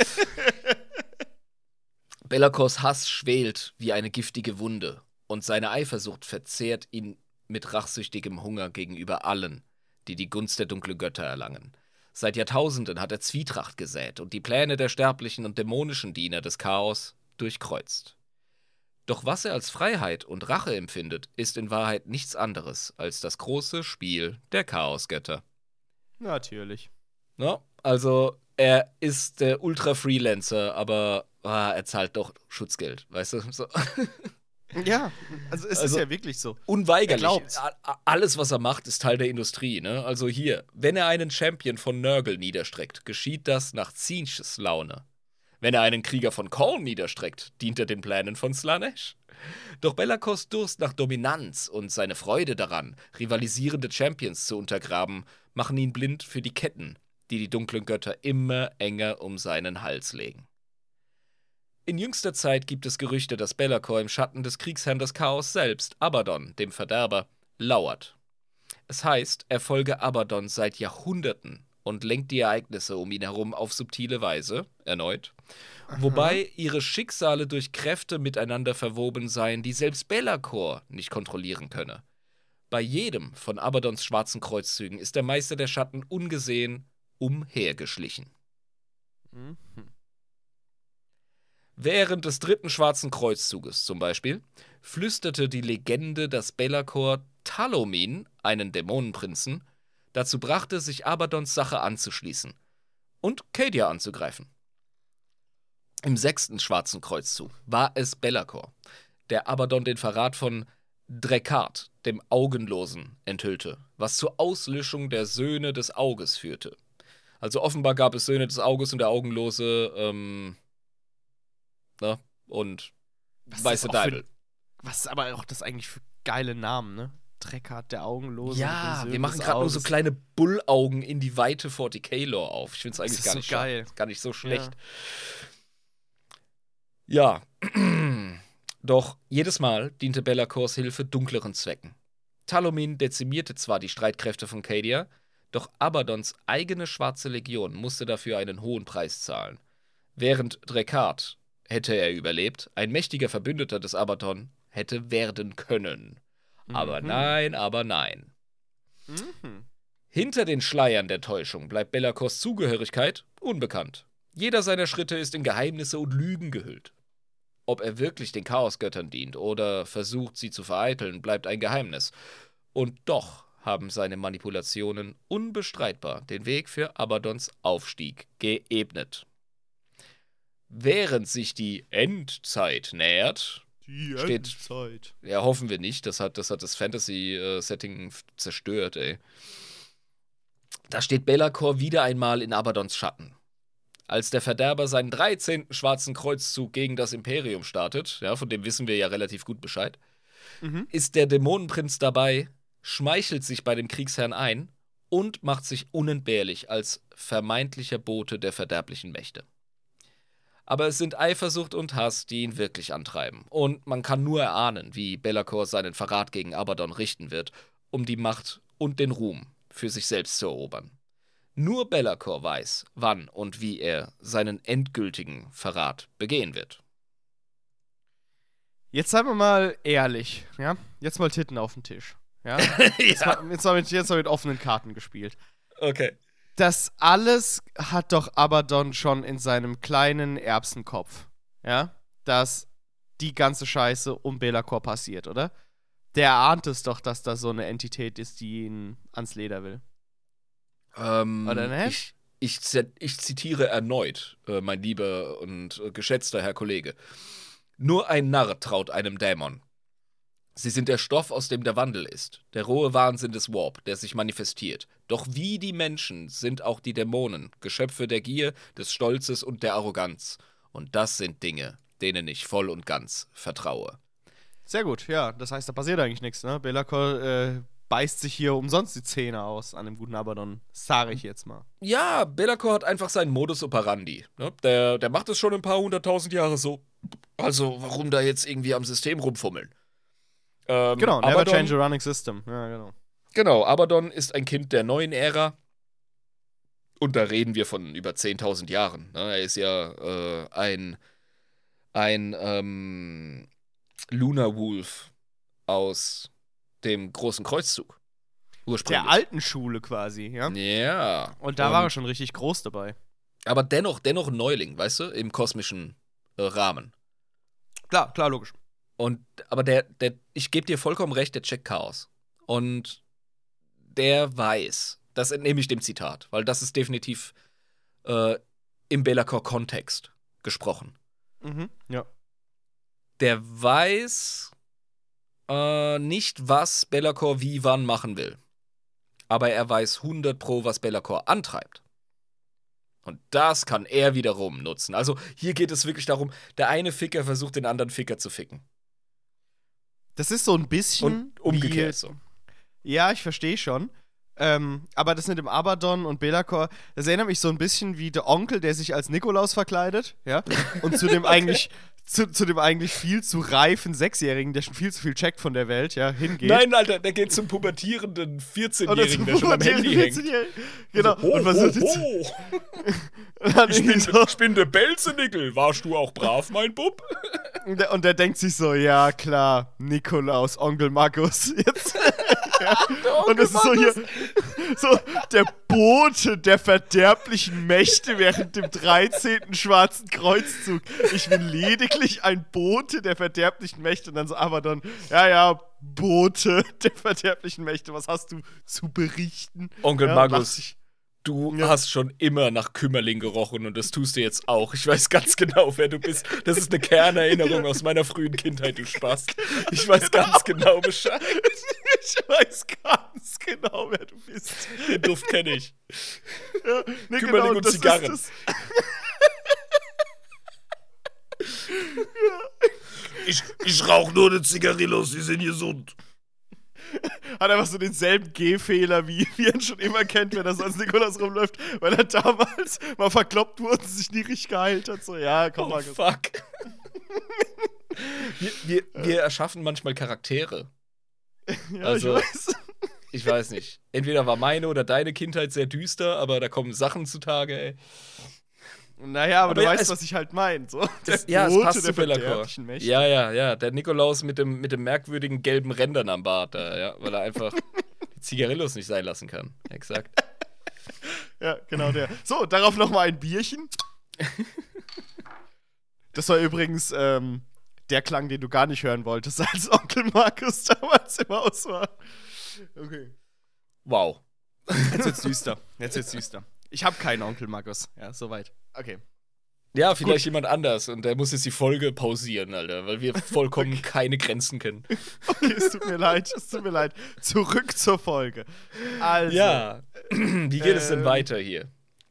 Belakors Hass schwelt wie eine giftige Wunde. Und seine Eifersucht verzehrt ihn mit rachsüchtigem Hunger gegenüber allen, die die Gunst der dunklen Götter erlangen. Seit Jahrtausenden hat er Zwietracht gesät und die Pläne der sterblichen und dämonischen Diener des Chaos durchkreuzt. Doch was er als Freiheit und Rache empfindet, ist in Wahrheit nichts anderes als das große Spiel der Chaosgötter. Natürlich. Ne? Also, er ist der Ultra-Freelancer, aber ah, er zahlt doch Schutzgeld, weißt du? So. Ja, also es Also- ist ja wirklich so. Unweigerlich. Er glaubt's. A- a- Alles, was er macht, ist Teil der Industrie. Ne? Also hier, wenn er einen Champion von Nurgle niederstreckt, geschieht das nach Tzeentchs Laune. Wenn er einen Krieger von Khorne niederstreckt, dient er den Plänen von Slaanesh. Doch Belakors Durst nach Dominanz und seine Freude daran, rivalisierende Champions zu untergraben, machen ihn blind für die Ketten, die die dunklen Götter immer enger um seinen Hals legen. In jüngster Zeit gibt es Gerüchte, dass Belakor im Schatten des Kriegsherrn des Chaos selbst, Abaddon, dem Verderber, lauert. Es heißt, er folge Abaddon seit Jahrhunderten und lenkt die Ereignisse um ihn herum auf subtile Weise, erneut, wobei ihre Schicksale durch Kräfte miteinander verwoben seien, die selbst Belakor nicht kontrollieren könne. Bei jedem von Abaddons schwarzen Kreuzzügen ist der Meister der Schatten ungesehen umhergeschlichen. Mhm. Während des dritten schwarzen Kreuzzuges zum Beispiel flüsterte die Legende, dass Belakor Talomin, einen Dämonenprinzen, dazu brachte, sich Abaddons Sache anzuschließen und Cadia anzugreifen. Im sechsten schwarzen Kreuzzug war es Belakor, der Abaddon den Verrat von Drekart, dem Augenlosen, enthüllte, was zur Auslöschung der Söhne des Auges führte. Also offenbar gab es Söhne des Auges und der Augenlose, ähm, ne, und Was ist weiße das auch für- Deibel. Was ist aber auch das eigentlich für geile Namen, ne? Dreckart, der Augenlose. mit den Ja, Söhnen wir machen des gerade nur so Auges. kleine Bullaugen in die Weite forty K-Lore auf. Ich finde es eigentlich ist gar so nicht geil. scha- gar nicht so schlecht. Ja. Doch jedes Mal diente Belakors Hilfe dunkleren Zwecken. Talomin dezimierte zwar die Streitkräfte von Cadia, doch Abaddons eigene schwarze Legion musste dafür einen hohen Preis zahlen. Während Drekart hätte er überlebt, ein mächtiger Verbündeter des Abaddon hätte werden können. Aber Mhm. nein, aber nein. Mhm. Hinter den Schleiern der Täuschung bleibt Be'lakors Zugehörigkeit unbekannt. Jeder seiner Schritte ist in Geheimnisse und Lügen gehüllt. Ob er wirklich den Chaosgöttern dient oder versucht, sie zu vereiteln, bleibt ein Geheimnis. Und doch haben seine Manipulationen unbestreitbar den Weg für Abaddons Aufstieg geebnet. Während sich die Endzeit nähert, Die Steht- Endzeit. ja, hoffen wir nicht, das hat das, hat das Fantasy-Setting zerstört, ey. Da steht Be'lakor wieder einmal in Abaddons Schatten. Als der Verderber seinen dreizehnten schwarzen Kreuzzug gegen das Imperium startet, ja, von dem wissen wir ja relativ gut Bescheid, Mhm. ist der Dämonenprinz dabei, schmeichelt sich bei dem Kriegsherrn ein und macht sich unentbehrlich als vermeintlicher Bote der verderblichen Mächte. Aber es sind Eifersucht und Hass, die ihn wirklich antreiben. Und man kann nur erahnen, wie Be'lakor seinen Verrat gegen Abaddon richten wird, um die Macht und den Ruhm für sich selbst zu erobern. Nur Be'lakor weiß, wann und wie er seinen endgültigen Verrat begehen wird. Jetzt seien wir mal ehrlich, ja? Jetzt mal Titten auf den Tisch, ja? Jetzt, mal, jetzt, mal mit, jetzt mal mit offenen Karten gespielt. Okay. Das alles hat doch Abaddon schon in seinem kleinen Erbsenkopf, ja? Dass die ganze Scheiße um Be'lakor passiert, oder? Der ahnt es doch, dass da so eine Entität ist, die ihn ans Leder will. Ähm, Oder ne? ich, ich, zi- ich zitiere erneut, äh, mein lieber und äh, geschätzter Herr Kollege. Nur ein Narr traut einem Dämon. Sie sind der Stoff, aus dem der Wandel ist, der rohe Wahnsinn des Warp, der sich manifestiert. Doch wie die Menschen sind auch die Dämonen, Geschöpfe der Gier, des Stolzes und der Arroganz. Und das sind Dinge, denen ich voll und ganz vertraue. Sehr gut, ja. Das heißt, da passiert eigentlich nichts, ne? Be'lakor äh, beißt sich hier umsonst die Zähne aus an dem guten Abaddon. Sage ich jetzt mal. Ja, Be'lakor hat einfach seinen Modus operandi. Ne? Der, der macht es schon ein paar hunderttausend Jahre so. Also, warum da jetzt irgendwie am System rumfummeln? Ähm, Genau, never Abaddon- change a running system. Ja, genau. Genau, Abaddon ist ein Kind der neuen Ära. Und da reden wir von über zehntausend Jahren. Ne? Er ist ja äh, ein, ein ähm, Lunar Wolf aus dem großen Kreuzzug. Ursprünglich. Der alten Schule quasi, ja? Ja. Und da war er schon richtig groß dabei. Aber dennoch, dennoch ein Neuling, weißt du, im kosmischen äh, Rahmen. Klar, klar, logisch. Und, aber der, der, ich gebe dir vollkommen recht, der checkt Chaos. Und der weiß, das entnehme ich dem Zitat, weil das ist definitiv äh, im Be'lakor-Kontext gesprochen. Mhm, ja. Der weiß äh, nicht, was Be'lakor wie wann machen will. Aber er weiß hundert Pro, was Be'lakor antreibt. Und das kann er wiederum nutzen. Also hier geht es wirklich darum, der eine Ficker versucht, den anderen Ficker zu ficken. Das ist so ein bisschen. Und umgekehrt wie, so. Ja, ich verstehe schon. Ähm, aber das mit dem Abaddon und Be'lakor, das erinnert mich so ein bisschen wie der Onkel, der sich als Nikolaus verkleidet, ja, und zu dem eigentlich zu, zu dem eigentlich viel zu reifen Sechsjährigen, der schon viel zu viel checkt von der Welt, ja, hingeht. Nein, Alter, der geht zum pubertierenden Oder vierzehnjährigen, zum der schon am Handy hängt. vierzehnjährigen. Genau. So, ho, und versucht ho, jetzt. ho. Und dann Ich bin, irgendwie so, ich bin der Belzenickel. Warst du auch brav, mein Bub? und, der, und der denkt sich so, ja, klar, Nikolaus, Onkel Markus, jetzt. Ja. Und das ist so hier, so der Bote der verderblichen Mächte während dem dreizehnten schwarzen Kreuzzug. Ich bin lediglich ein Bote der verderblichen Mächte. Und dann so Abaddon, ja, ja, Bote der verderblichen Mächte, was hast du zu berichten? Onkel ja, Magus, lacht sich- du Ja. hast schon immer nach Kümmerling gerochen und das tust du jetzt auch. Ich weiß ganz genau, wer du bist. Das ist eine Kernerinnerung aus meiner frühen Kindheit, du Spaß. Ich weiß ganz genau Bescheid. Ich weiß ganz genau, wer du bist. Den Duft kenne ich. Ja, nee, Kümmerling und das ist Zigarren. das. Ich, ich rauche nur eine Zigarillos, die sind gesund. Hat einfach so denselben Gehfehler, wie, wie er ihn schon immer kennt, wenn er so als Nikolaus rumläuft, weil er damals mal verkloppt wurde und sich nie richtig geheilt hat. So, ja, komm Oh, mal. fuck. wir, wir, wir erschaffen manchmal Charaktere. Ja, also- ich weiß. Ich weiß nicht. Entweder war meine oder deine Kindheit sehr düster, aber da kommen Sachen zutage, ey. Naja, aber, Aber du ja, weißt, es- was ich halt meine. So. Der Es, ja, es Bote passt der zu Be'lakor. verderblichen Mächte. Ja, ja, ja. Der Nikolaus mit dem, mit dem merkwürdigen gelben Rändern am Bart, da, ja, weil er einfach die Zigarillos nicht sein lassen kann. Exakt. Ja, genau der. So, darauf nochmal ein Bierchen. Das war übrigens ähm, der Klang, den du gar nicht hören wolltest, als Onkel Markus damals im Haus war. Okay. Wow. Jetzt wird's düster. Jetzt wird's düster. Ich habe keinen Onkel Markus. Ja, soweit. Okay. Ja, vielleicht jemand anders und der muss jetzt die Folge pausieren, Alter, weil wir vollkommen keine Grenzen kennen. Okay, es tut mir leid. Es tut mir leid. Zurück zur Folge. Also. Ja. Wie geht es denn ähm, weiter hier?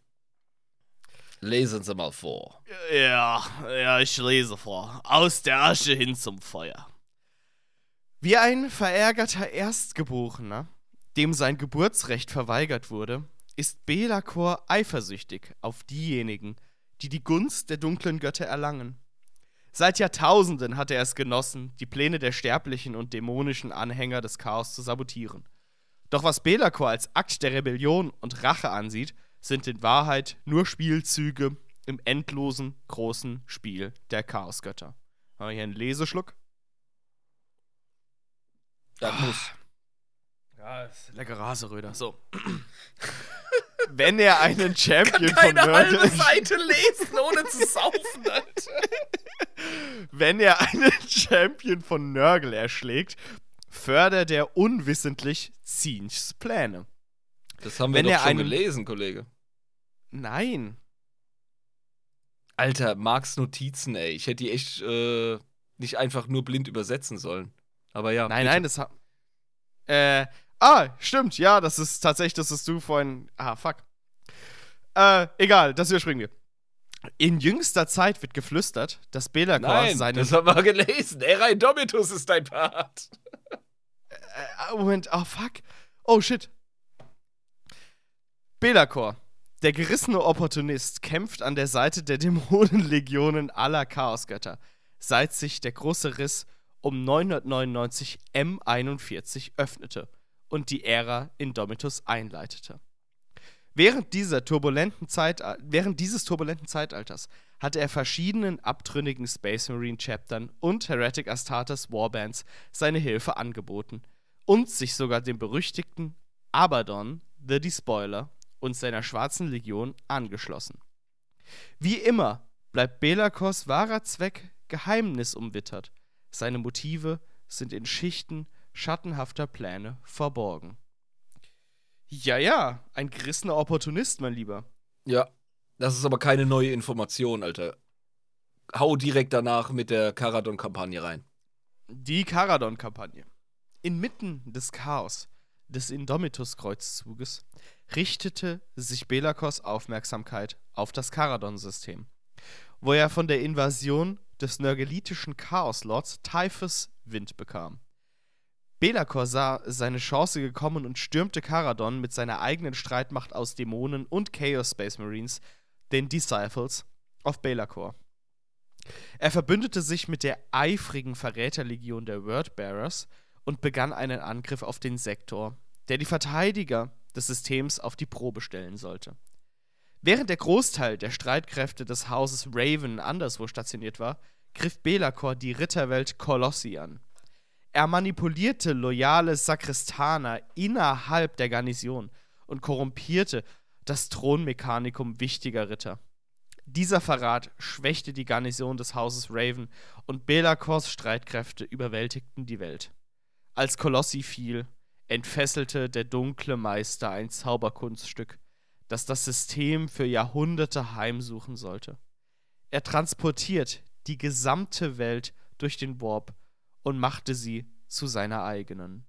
Lesen Sie mal vor. Ja, ja, ich lese vor. Aus der Asche hin zum Feuer. Wie ein verärgerter Erstgeborener, dem sein Geburtsrecht verweigert wurde, ist Be'lakor eifersüchtig auf diejenigen, die die Gunst der dunklen Götter erlangen. Seit Jahrtausenden hat er es genossen, die Pläne der sterblichen und dämonischen Anhänger des Chaos zu sabotieren. Doch was Be'lakor als Akt der Rebellion und Rache ansieht, sind in Wahrheit nur Spielzüge im endlosen, großen Spiel der Chaosgötter. Haben wir hier einen Leseschluck? Das muss. Ja, ist lecker Raseröder. So. Wenn er einen Champion von Keine halbe Nörgel... Seite lesen, ohne zu saufen, Alter. Wenn er einen Champion von Nörgel erschlägt, fördert er unwissentlich Zinchs Pläne. Das haben wir Wenn doch er schon einen- gelesen, Kollege. Nein. Alter, Marks Notizen, ey. Ich hätte die echt äh, nicht einfach nur blind übersetzen sollen. Aber ja. Nein, bitte. nein, das hat. Äh. Ah, stimmt, ja, das ist tatsächlich, das ist du vorhin. Ah, fuck. Äh, egal, das überspringen wir. In jüngster Zeit wird geflüstert, dass Be'lakor Nein, seinen. das haben wir gelesen. Era Indomitus ist dein Part. Äh, Moment, oh fuck. Oh shit. Be'lakor, der gerissene Opportunist, kämpft an der Seite der Dämonenlegionen aller Chaosgötter, seit sich der große Riss um neunhundertneunundneunzig M einundvierzig öffnete und die Ära Indomitus einleitete. Während, dieser turbulenten Zeit, während dieses turbulenten Zeitalters hatte er verschiedenen abtrünnigen Space Marine Chaptern und Heretic Astartes Warbands seine Hilfe angeboten und sich sogar dem berüchtigten Abaddon, the Despoiler, und seiner schwarzen Legion angeschlossen. Wie immer bleibt Be'lakors wahrer Zweck geheimnisumwittert. Seine Motive sind in Schichten schattenhafter Pläne verborgen. Ja, ja, ein gerissener Opportunist, mein Lieber. Ja, das ist aber keine neue Information, Alter. Hau direkt danach mit der Karadon-Kampagne rein. Die Karadon-Kampagne. Inmitten des Chaos des Indomitus-Kreuzzuges richtete sich Be'lakors Aufmerksamkeit auf das Karadon-System, wo er von der Invasion des nörgelitischen Chaoslords Typhus Wind bekam. Be'lakor sah seine Chance gekommen und stürmte Karadon mit seiner eigenen Streitmacht aus Dämonen und Chaos Space Marines, den Disciples of Be'lakor. Er verbündete sich mit der eifrigen Verräterlegion der Wordbearers und begann einen Angriff auf den Sektor, der die Verteidiger des Systems auf die Probe stellen sollte. Während der Großteil der Streitkräfte des Hauses Raven anderswo stationiert war, griff Be'lakor die Ritterwelt Colossi an. Er manipulierte loyale Sakristaner innerhalb der Garnison und korrumpierte das Thronmechanikum wichtiger Ritter. Dieser Verrat schwächte die Garnison des Hauses Raven und Be'lakors Streitkräfte überwältigten die Welt. Als Colossi fiel, entfesselte der dunkle Meister ein Zauberkunststück, das das System für Jahrhunderte heimsuchen sollte. Er transportiert die gesamte Welt durch den Warp und machte sie zu seiner eigenen.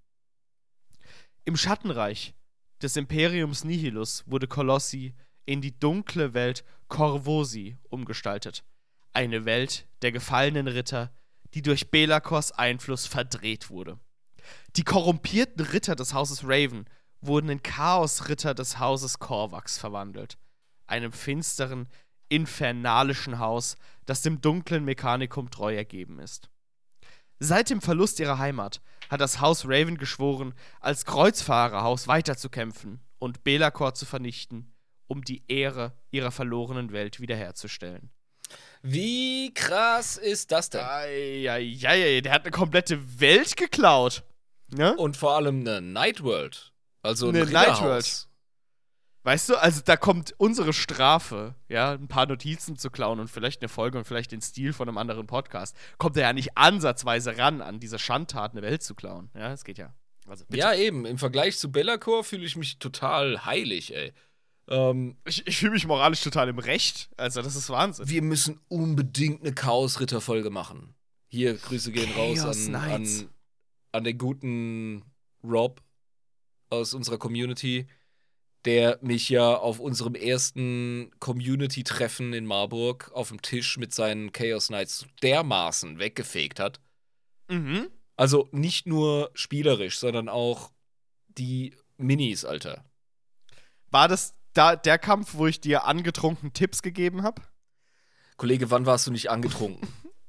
Im Schattenreich des Imperiums Nihilus wurde Colossi in die dunkle Welt Korvosi umgestaltet, eine Welt der gefallenen Ritter, die durch Be'lakors Einfluss verdreht wurde. Die korrumpierten Ritter des Hauses Raven wurden in Chaosritter des Hauses Korvax verwandelt, einem finsteren, infernalischen Haus, das dem dunklen Mechanikum treu ergeben ist. Seit dem Verlust ihrer Heimat hat das Haus Raven geschworen, als Kreuzfahrerhaus weiterzukämpfen und Be'lakor zu vernichten um die Ehre ihrer verlorenen Welt wiederherzustellen. Wie krass ist das denn? Eieiei, der hat eine komplette Welt geklaut. Ne? Und vor allem eine Nightworld. Also ein Eine Ritterhaus. Nightworld. Weißt du, also da kommt unsere Strafe, ja, ein paar Notizen zu klauen und vielleicht eine Folge und vielleicht den Stil von einem anderen Podcast, kommt er ja nicht ansatzweise ran, an diese Schandtat eine Welt zu klauen. Ja, das geht ja. Also bitte. Ja, eben. Im Vergleich zu Bellacore fühle ich mich total heilig, ey. Ähm, Ich, ich fühle mich moralisch total im Recht. Also, das ist Wahnsinn. wir müssen unbedingt eine Chaos-Ritter-Folge machen. Hier, Grüße gehen raus Chaos an, Knights. an, an den guten Rob aus unserer Community, der mich ja auf unserem ersten Community-Treffen in Marburg auf dem Tisch mit seinen Chaos Knights dermaßen weggefegt hat. Mhm. Also nicht nur spielerisch, sondern auch die Minis, Alter. War das da der Kampf, wo ich dir angetrunken Tipps gegeben habe? Kollege, wann warst du nicht angetrunken?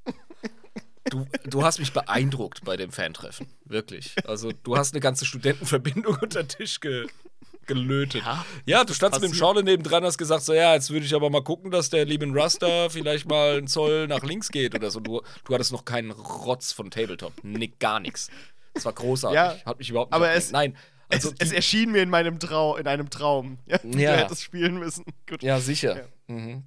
Du, du hast mich beeindruckt bei dem Fantreffen. Wirklich. Also, du hast eine ganze Studentenverbindung unter den Tisch ge gelötet. Ja, Ja, du standst mit dem passiert. Schorle nebendran und hast gesagt, so, ja, jetzt würde ich aber mal gucken, dass der liebe Rasta vielleicht mal einen Zoll nach links geht oder so. Du, du hattest noch keinen Rotz von Tabletop. Nee, gar nichts. Das war großartig. Ja, Hat mich überhaupt nicht aber abgelenkt. es- Nein, also es, es die- erschien mir in meinem Trau in einem Traum. Ja, du Ja. hättest spielen müssen. Gut. Ja, sicher. Ja. Mhm.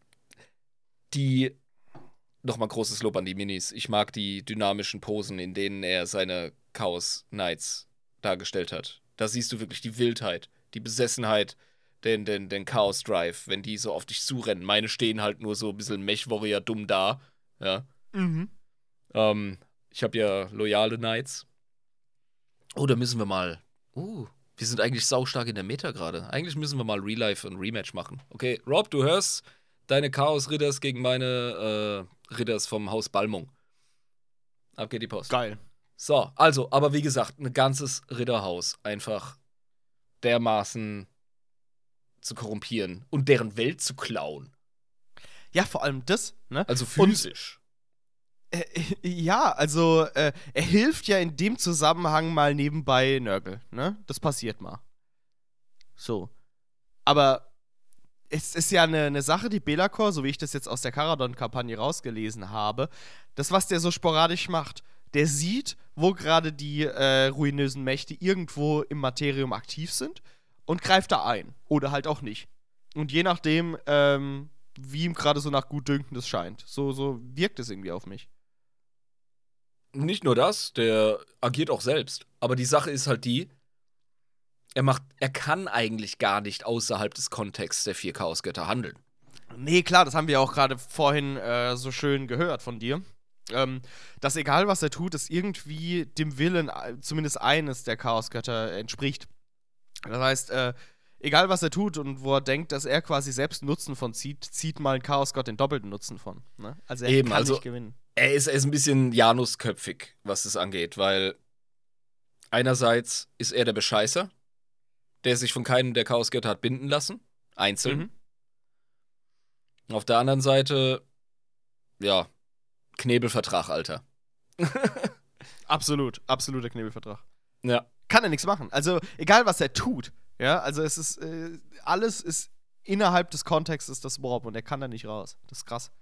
Die, nochmal großes Lob an die Minis. Ich mag die dynamischen Posen, in denen er seine Chaos Knights dargestellt hat. Da siehst du wirklich die Wildheit, die Besessenheit, den, den, den Chaos Drive, wenn die so auf dich zurennen. Meine stehen halt nur so ein bisschen Mech-Warrior dumm da. Ja. Mhm. Ähm, ich habe ja loyale Knights. Oh, da müssen wir mal. Uh, wir sind eigentlich saustark in der Meta gerade. Eigentlich müssen wir mal Relive und Rematch machen. Okay, Rob, du hörst deine Chaos-Ritters gegen meine äh, Ritters vom Haus Balmung. Ab geht die Post. Geil. So, also, aber wie gesagt, ein ganzes Ritterhaus einfach dermaßen zu korrumpieren und deren Welt zu klauen. Ja, vor allem das, ne? Also Und- physisch. Äh, ja, also äh, er hilft ja in dem Zusammenhang mal nebenbei Nörgel, ne? Das passiert mal. So. Aber es ist ja eine, eine Sache, die Bellacore, so wie ich das jetzt aus der Caradon-Kampagne rausgelesen habe, das, was der so sporadisch macht, der sieht, wo gerade die äh, ruinösen Mächte irgendwo im Materium aktiv sind und greift da ein. Oder halt auch nicht. Und je nachdem, ähm, wie ihm gerade so nach Gutdünken das scheint. So, so wirkt es irgendwie auf mich. Nicht nur das, der agiert auch selbst. Aber die Sache ist halt die, er macht, er kann eigentlich gar nicht außerhalb des Kontexts der vier Chaosgötter handeln. Nee, klar, das haben wir auch gerade vorhin äh, so schön gehört von dir. Ähm, dass egal, was er tut, es irgendwie dem Willen äh, zumindest eines der Chaosgötter entspricht. Das heißt, äh, egal, was er tut und wo er denkt, dass er quasi selbst Nutzen von zieht, zieht mal ein Chaosgott den doppelten Nutzen von. Ne? Also er Eben, kann also- nicht gewinnen. Er ist, er ist ein bisschen Janusköpfig, was das angeht, weil einerseits ist er der Bescheißer, der sich von keinem der Chaosgötter hat binden lassen, einzeln. Mhm. Auf der anderen Seite, ja, Knebelvertrag, Alter. Absolut, absoluter Knebelvertrag. Ja. Kann er nichts machen. Also, egal, was er tut, ja, also es ist, äh, alles ist innerhalb des Kontextes des Warp und er kann da nicht raus. Das ist krass.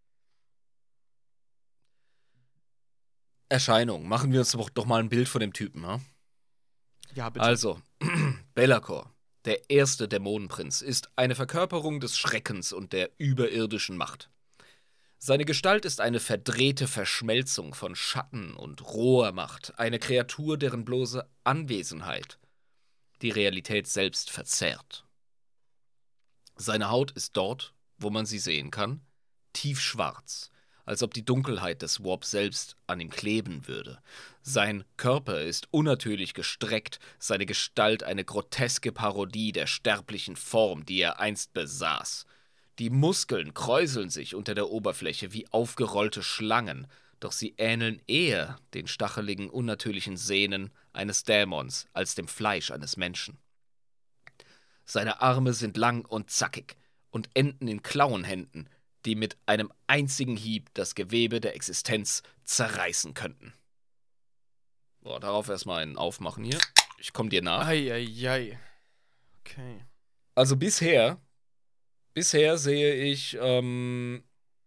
Erscheinung. Machen wir uns doch doch mal ein Bild von dem Typen, ha? Ja, bitte. Also, Bellacore, der erste Dämonenprinz, ist eine Verkörperung des Schreckens und der überirdischen Macht. Seine Gestalt ist eine verdrehte Verschmelzung von Schatten und roher Macht, eine Kreatur, deren bloße Anwesenheit die Realität selbst verzerrt. Seine Haut ist dort, wo man sie sehen kann, tiefschwarz, als ob die Dunkelheit des Warp selbst an ihm kleben würde. Sein Körper ist unnatürlich gestreckt, seine Gestalt eine groteske Parodie der sterblichen Form, die er einst besaß. Die Muskeln kräuseln sich unter der Oberfläche wie aufgerollte Schlangen, doch sie ähneln eher den stacheligen, unnatürlichen Sehnen eines Dämons als dem Fleisch eines Menschen. Seine Arme sind lang und zackig und enden in Klauenhänden, die mit einem einzigen Hieb das Gewebe der Existenz zerreißen könnten. Boah, darauf erstmal einen aufmachen hier. Ich komme dir nach. Eieiei. Okay. Also bisher bisher sehe ich ähm,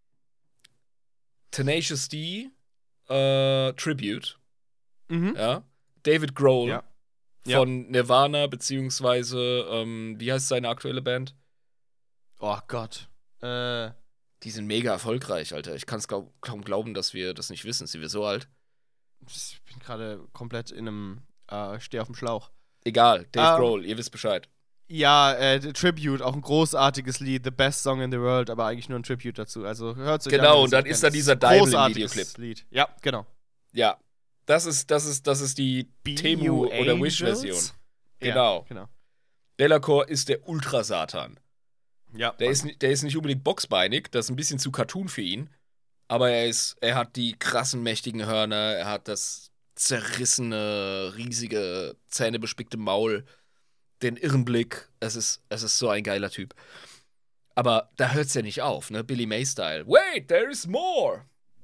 Tenacious D äh, Tribute. Mhm. Ja. David Grohl Ja. von ja. Nirvana, beziehungsweise, ähm, wie heißt seine aktuelle Band? Oh Gott. Äh. Die sind mega erfolgreich, Alter. Ich kann es kaum glauben, dass wir das nicht wissen. Sind wir so alt? Ich bin gerade komplett in einem, äh, steh auf dem Schlauch. Egal, Dave um, Grohl, ihr wisst Bescheid. Ja, äh, Tribute, auch ein großartiges Lied, the best song in the world, aber eigentlich nur ein Tribute dazu. Also hört euch Genau, an, und dann ist da dieser Daimel im Videoclip. Lied. Ja, genau. Ja, das ist, das ist, das ist die Be Temu- oder Wish-Version. Genau. Ja, genau. Be'lakor ist der Ultrasatan. Ja. Der ist, der ist nicht unbedingt boxbeinig, das ist ein bisschen zu Cartoon für ihn. Aber er ist, er hat die krassen, mächtigen Hörner, er hat das zerrissene, riesige, zähnebespickte Maul, den irren Blick. Es ist, es ist so ein geiler Typ. Aber da hört's ja nicht auf, ne? Billy May-Style. Wait, there is more!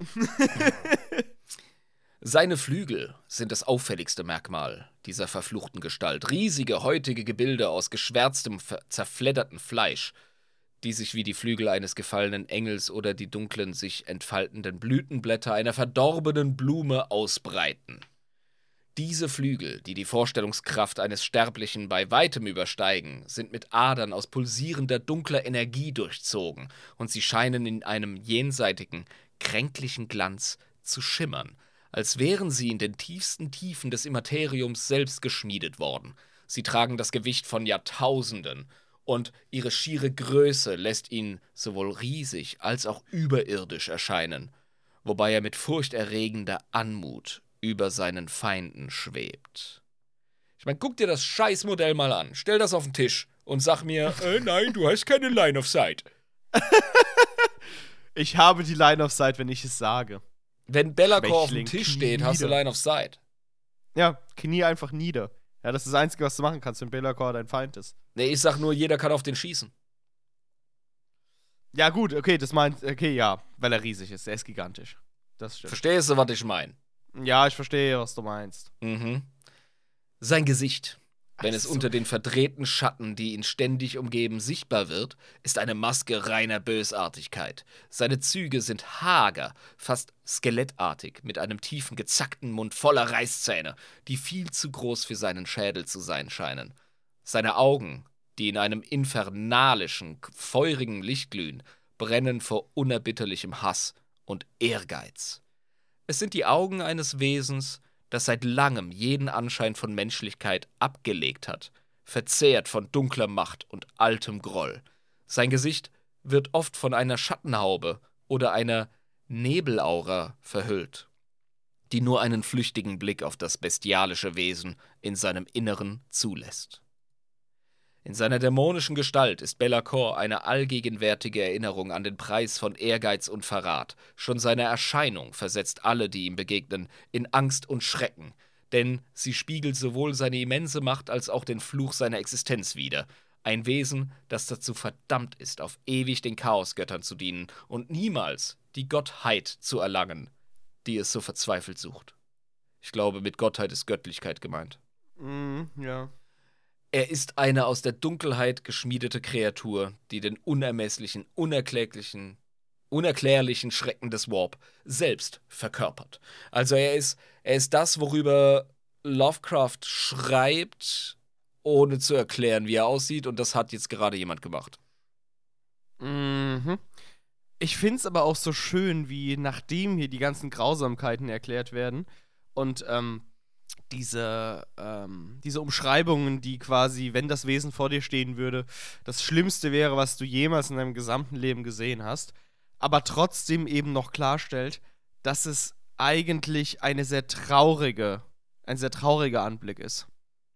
Seine Flügel sind das auffälligste Merkmal dieser verfluchten Gestalt. Riesige, häutige Gebilde aus geschwärztem, zerfleddertem Fleisch, die sich wie die Flügel eines gefallenen Engels oder die dunklen, sich entfaltenden Blütenblätter einer verdorbenen Blume ausbreiten. Diese Flügel, die die Vorstellungskraft eines Sterblichen bei weitem übersteigen, sind mit Adern aus pulsierender, dunkler Energie durchzogen, und sie scheinen in einem jenseitigen, kränklichen Glanz zu schimmern, als wären sie in den tiefsten Tiefen des Immateriums selbst geschmiedet worden. Sie tragen das Gewicht von Jahrtausenden, und ihre schiere Größe lässt ihn sowohl riesig als auch überirdisch erscheinen, wobei er mit furchterregender Anmut über seinen Feinden schwebt. Ich meine, guck dir das Scheißmodell mal an, stell das auf den Tisch und sag mir, äh, nein, du hast keine Line of Sight. Ich habe die Line of Sight, wenn ich es sage. Wenn Be'lakor auf dem Schwächling, Tisch Knie steht, hast du nieder. Line of Sight. Ja, Knie einfach nieder. Ja, das ist das Einzige, was du machen kannst, wenn Be'lakor dein Feind ist. Nee, ich sag nur, jeder kann auf den schießen. Ja, gut, okay, das meint, okay, ja, weil er riesig ist, er ist gigantisch. Das stimmt. Verstehst du, was ich meine? Ja, ich verstehe, was du meinst. Mhm. Sein Gesicht, wenn Ach es so. unter den verdrehten Schatten, die ihn ständig umgeben, sichtbar wird, ist eine Maske reiner Bösartigkeit. Seine Züge sind hager, fast skelettartig, mit einem tiefen, gezackten Mund voller Reißzähne, die viel zu groß für seinen Schädel zu sein scheinen. Seine Augen, die in einem infernalischen, feurigen Licht glühen, brennen vor unerbitterlichem Hass und Ehrgeiz. Es sind die Augen eines Wesens, das seit langem jeden Anschein von Menschlichkeit abgelegt hat, verzehrt von dunkler Macht und altem Groll. Sein Gesicht wird oft von einer Schattenhaube oder einer Nebelaura verhüllt, die nur einen flüchtigen Blick auf das bestialische Wesen in seinem Inneren zulässt. In seiner dämonischen Gestalt ist Be'lakor eine allgegenwärtige Erinnerung an den Preis von Ehrgeiz und Verrat. Schon seine Erscheinung versetzt alle, die ihm begegnen, in Angst und Schrecken, denn sie spiegelt sowohl seine immense Macht als auch den Fluch seiner Existenz wider. Ein Wesen, das dazu verdammt ist, auf ewig den Chaosgöttern zu dienen und niemals die Gottheit zu erlangen, die es so verzweifelt sucht. Ich glaube, mit Gottheit ist Göttlichkeit gemeint. Mhm, ja. Er ist eine aus der Dunkelheit geschmiedete Kreatur, die den unermesslichen, unerklärlichen, unerklärlichen Schrecken des Warp selbst verkörpert. Also er ist, er ist das, worüber Lovecraft schreibt, ohne zu erklären, wie er aussieht, und das hat jetzt gerade jemand gemacht. Mhm. Ich find's aber auch so schön, wie nachdem hier die ganzen Grausamkeiten erklärt werden und ähm, diese, ähm, diese Umschreibungen, die quasi, wenn das Wesen vor dir stehen würde, das Schlimmste wäre, was du jemals in deinem gesamten Leben gesehen hast, aber trotzdem eben noch klarstellt, dass es eigentlich eine sehr traurige, ein sehr trauriger Anblick ist.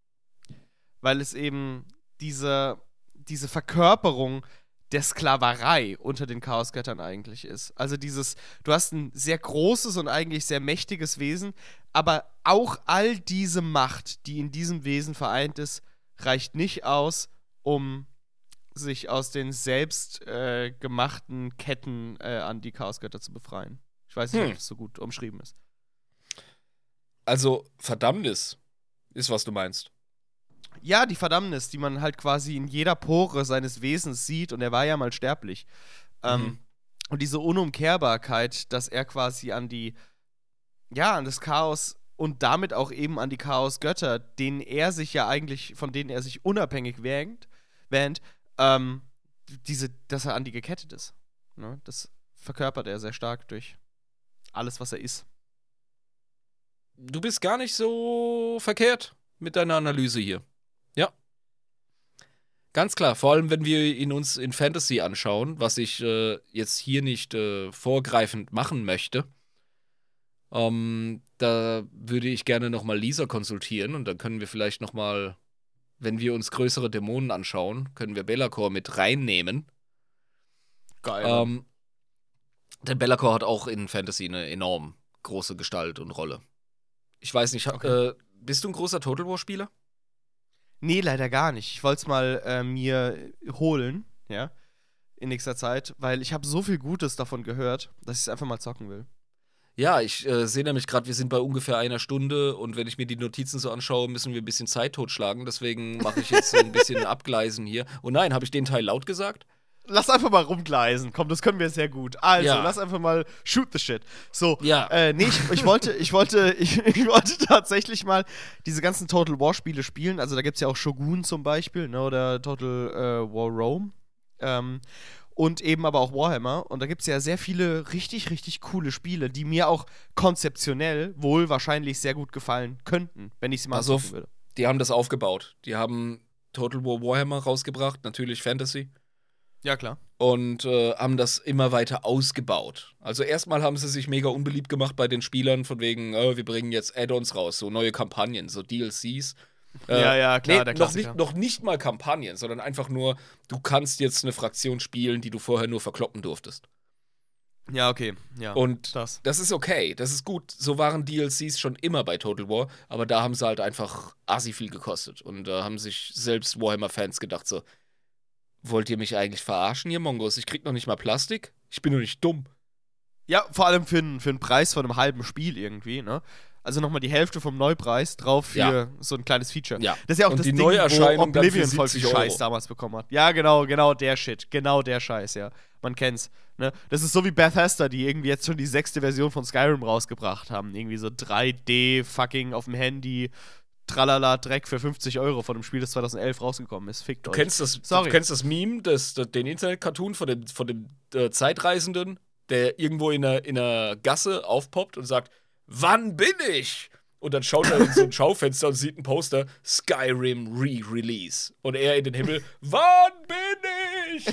Weil es eben diese, diese Verkörperung der Sklaverei unter den Chaosgöttern eigentlich ist. Also dieses, du hast ein sehr großes und eigentlich sehr mächtiges Wesen, aber auch all diese Macht, die in diesem Wesen vereint ist, reicht nicht aus, um sich aus den selbst äh, gemachten Ketten äh, an die Chaosgötter zu befreien. Ich weiß nicht, Hm. ob das so gut umschrieben ist. Also, Verdammnis ist, was du meinst. Ja, die Verdammnis, die man halt quasi in jeder Pore seines Wesens sieht, und er war ja mal sterblich. Mhm. Ähm, und diese Unumkehrbarkeit, dass er quasi an die, ja, an das Chaos und damit auch eben an die Chaosgötter, denen er sich ja eigentlich, von denen er sich unabhängig wähnt, wähnt ähm, diese, dass er an die gekettet ist. Ne? Das verkörpert er sehr stark durch alles, was er ist. Du bist gar nicht so verkehrt mit deiner Analyse hier. Ja. Ganz klar, vor allem wenn wir ihn uns in Fantasy anschauen, was ich äh, jetzt hier nicht äh, vorgreifend machen möchte. Ähm, da würde ich gerne nochmal Lisa konsultieren und dann können wir vielleicht nochmal, wenn wir uns größere Dämonen anschauen, können wir Be'lakor mit reinnehmen. Geil. Ähm, denn Be'lakor hat auch in Fantasy eine enorm große Gestalt und Rolle. Ich weiß nicht, Okay. äh, bist du ein großer Total War-Spieler? Nee, leider gar nicht. Ich wollte es mal äh, mir holen, ja, in nächster Zeit, weil ich habe so viel Gutes davon gehört, dass ich es einfach mal zocken will. Ja, ich äh, sehe nämlich gerade, wir sind bei ungefähr einer Stunde und wenn ich mir die Notizen so anschaue, müssen wir ein bisschen Zeit totschlagen. Deswegen mache ich jetzt so ein bisschen Abgleisen hier. Oh nein, habe ich den Teil laut gesagt? Lass einfach mal rumgleisen. Komm, das können wir sehr gut. Also, Ja. lass einfach mal shoot the shit. So, Ja. äh, nee, ich, ich wollte, ich wollte, ich, ich wollte tatsächlich mal diese ganzen Total War Spiele spielen. Also, da gibt's ja auch Shogun zum Beispiel, ne, oder Total äh, War Rome. Ähm, und eben aber auch Warhammer. Und da gibt's ja sehr viele richtig, richtig coole Spiele, die mir auch konzeptionell wohl wahrscheinlich sehr gut gefallen könnten, wenn ich sie mal Also, zocken würde. Die haben das aufgebaut. Die haben Total War Warhammer rausgebracht, natürlich Fantasy. Ja, klar. Und äh, haben das immer weiter ausgebaut. Also erstmal haben sie sich mega unbeliebt gemacht bei den Spielern, von wegen, äh, wir bringen jetzt Add-ons raus, so neue Kampagnen, so D L Cs. Äh, Ja, ja, klar, nee, der noch Klassiker. nicht, noch nicht mal Kampagnen, sondern einfach nur, du kannst jetzt eine Fraktion spielen, die du vorher nur verkloppen durftest. Ja, okay. Ja. Und das. das ist okay, das ist gut. So waren D L Cs schon immer bei Total War, aber da haben sie halt einfach assi viel gekostet. Und da haben sich selbst Warhammer-Fans gedacht so, wollt ihr mich eigentlich verarschen, ihr Mongos? Ich krieg noch nicht mal Plastik? Ich bin doch nicht dumm. Ja, vor allem für, n- für einen Preis von einem halben Spiel irgendwie, ne? Also nochmal die Hälfte vom Neupreis drauf für Ja. so ein kleines Feature. Ja. Das ist ja auch Und das die Ding, Neuerscheinung wo dann für Oblivion voll viel siebzig Euro. Scheiß damals bekommen hat. Ja, genau, genau der Shit. Genau der Scheiß, ja. Man kennt's. Ne? Das ist so wie Bethesda, die irgendwie jetzt schon die sechste Version von Skyrim rausgebracht haben. Irgendwie so drei D fucking auf dem Handy, tralala, Dreck für fünfzig Euro von einem Spiel, das zweitausendelf rausgekommen ist. Fickt Du euch. kennst das, Sorry. du kennst das Meme, das, das, den Internet-Cartoon von dem, von dem äh, Zeitreisenden, der irgendwo in einer, in einer Gasse aufpoppt und sagt, wann bin ich? Und dann schaut er in so ein Schaufenster und sieht ein Poster, Skyrim Re-Release. Und er in den Himmel, wann bin ich?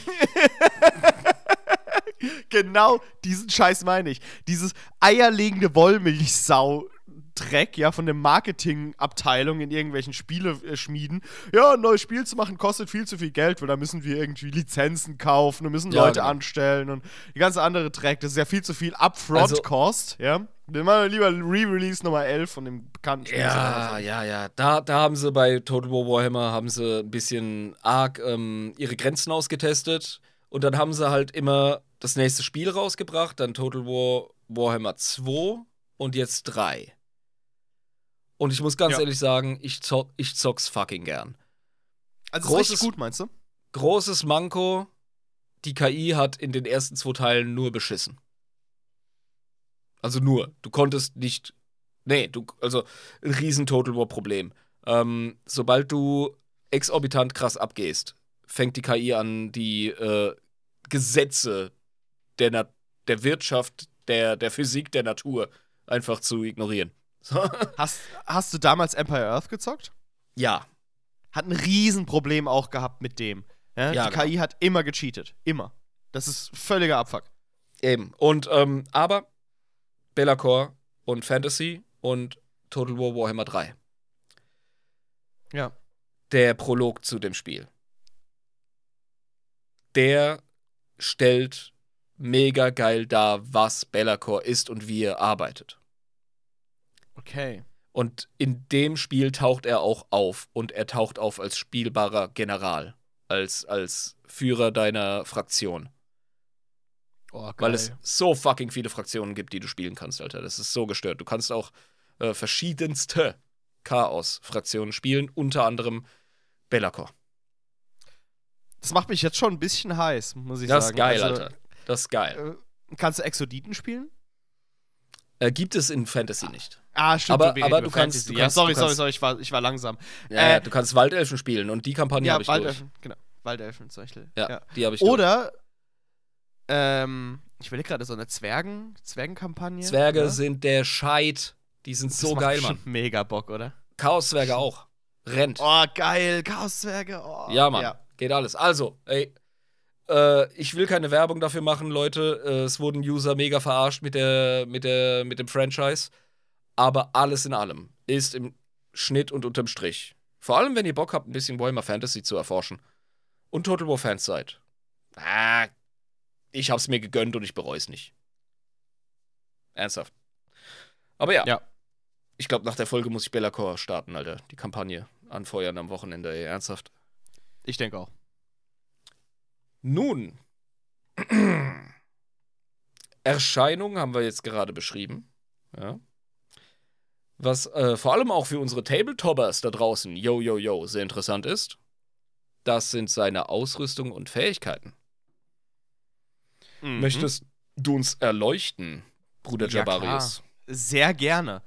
Genau diesen Scheiß meine ich. Dieses eierlegende Wollmilchsau-Dreck, ja, von der Marketingabteilung in irgendwelchen Spieleschmieden. Ja, ein neues Spiel zu machen kostet viel zu viel Geld, weil da müssen wir irgendwie Lizenzen kaufen und müssen Ja, Leute genau. anstellen und die ganze andere Dreck. Das ist ja viel zu viel Upfront-Cost, ja. Wir machen lieber Re-Release Nummer elf von dem bekannten Spiel. Ja, ja, ja. Da, da haben sie bei Total War Warhammer haben sie ein bisschen arg ähm, ihre Grenzen ausgetestet. Und dann haben sie halt immer das nächste Spiel rausgebracht, dann Total War Warhammer zwei und jetzt drei. Und ich muss ganz Ja. ehrlich sagen, ich, zock, ich zock's fucking gern. Also großes- ist richtig gut, meinst du? Großes Manko, die K I hat in den ersten zwei Teilen nur beschissen. Also nur. Du konntest nicht. Nee, du, also ein riesen Total War-Problem. Ähm, sobald du exorbitant krass abgehst, fängt die K I an, die äh, Gesetze der, Na der Wirtschaft, der, der Physik, der Natur einfach zu ignorieren. So. Hast, hast du damals Empire Earth gezockt? Ja. Hat ein Riesenproblem auch gehabt mit dem. Ja, Ja, die K I hat immer gecheatet. Immer. Das ist völliger Abfuck. Eben. Und, ähm, aber Be'lakor und Fantasy und Total War Warhammer drei. Ja. Der Prolog zu dem Spiel. Der stellt mega geil dar, was Be'lakor ist und wie er arbeitet. Okay. Und in dem Spiel taucht er auch auf. Und er taucht auf als spielbarer General. Als, als Führer deiner Fraktion. Oh, geil. Weil es so fucking viele Fraktionen gibt, die du spielen kannst, Alter. Das ist so gestört. Du kannst auch äh, verschiedenste Chaos-Fraktionen spielen. Unter anderem Be'lakor. Das macht mich jetzt schon ein bisschen heiß, muss ich Das sagen. ist geil, also, Alter. Das ist geil. Äh, kannst du Exoditen spielen? Äh, gibt es in Fantasy nicht. Ah, stimmt. Aber- wir reden aber über du kannst- Fantasy. du ja, kannst- sorry, du sorry, kannst- sorry, ich war, ich war langsam. Ja, Äh, du kannst Waldelfen spielen und die Kampagne Ja, habe ich durch. Waldelfen, genau. Waldelfen zum Beispiel. Ja, Ja. die habe ich durch. Oder, ähm, ich will gerade so eine Zwergen, Zwergenkampagne. Zwerge ja? sind der Scheit. Die sind Das so macht geil, bestimmt Mann. mega Bock, oder? Chaoszwerge auch. Rennt. Oh, geil, Chaoszwerge. Oh, Ja, Mann. Geht alles. Also, ey. Äh, ich will keine Werbung dafür machen, Leute. Äh, es wurden User mega verarscht mit, der, mit, der, mit dem Franchise. Aber alles in allem ist im Schnitt und unterm Strich. Vor allem, wenn ihr Bock habt, ein bisschen Warhammer Fantasy zu erforschen. Und Total War Fans seid. Ah, ich hab's mir gegönnt und ich bereue es nicht. Ernsthaft. Aber ja. Ja. Ich glaube, nach der Folge muss ich Be'lakor starten, Alter. Die Kampagne anfeuern am Wochenende, ey. Ernsthaft. Ich denke auch. Nun. Erscheinung haben wir jetzt gerade beschrieben. Ja. Was äh, vor allem auch für unsere Tabletoppers da draußen, yo, yo, yo, sehr interessant ist, das sind seine Ausrüstung und Fähigkeiten. Mhm. Möchtest du uns erleuchten, Bruder Ja, Jabarius? Sehr gerne.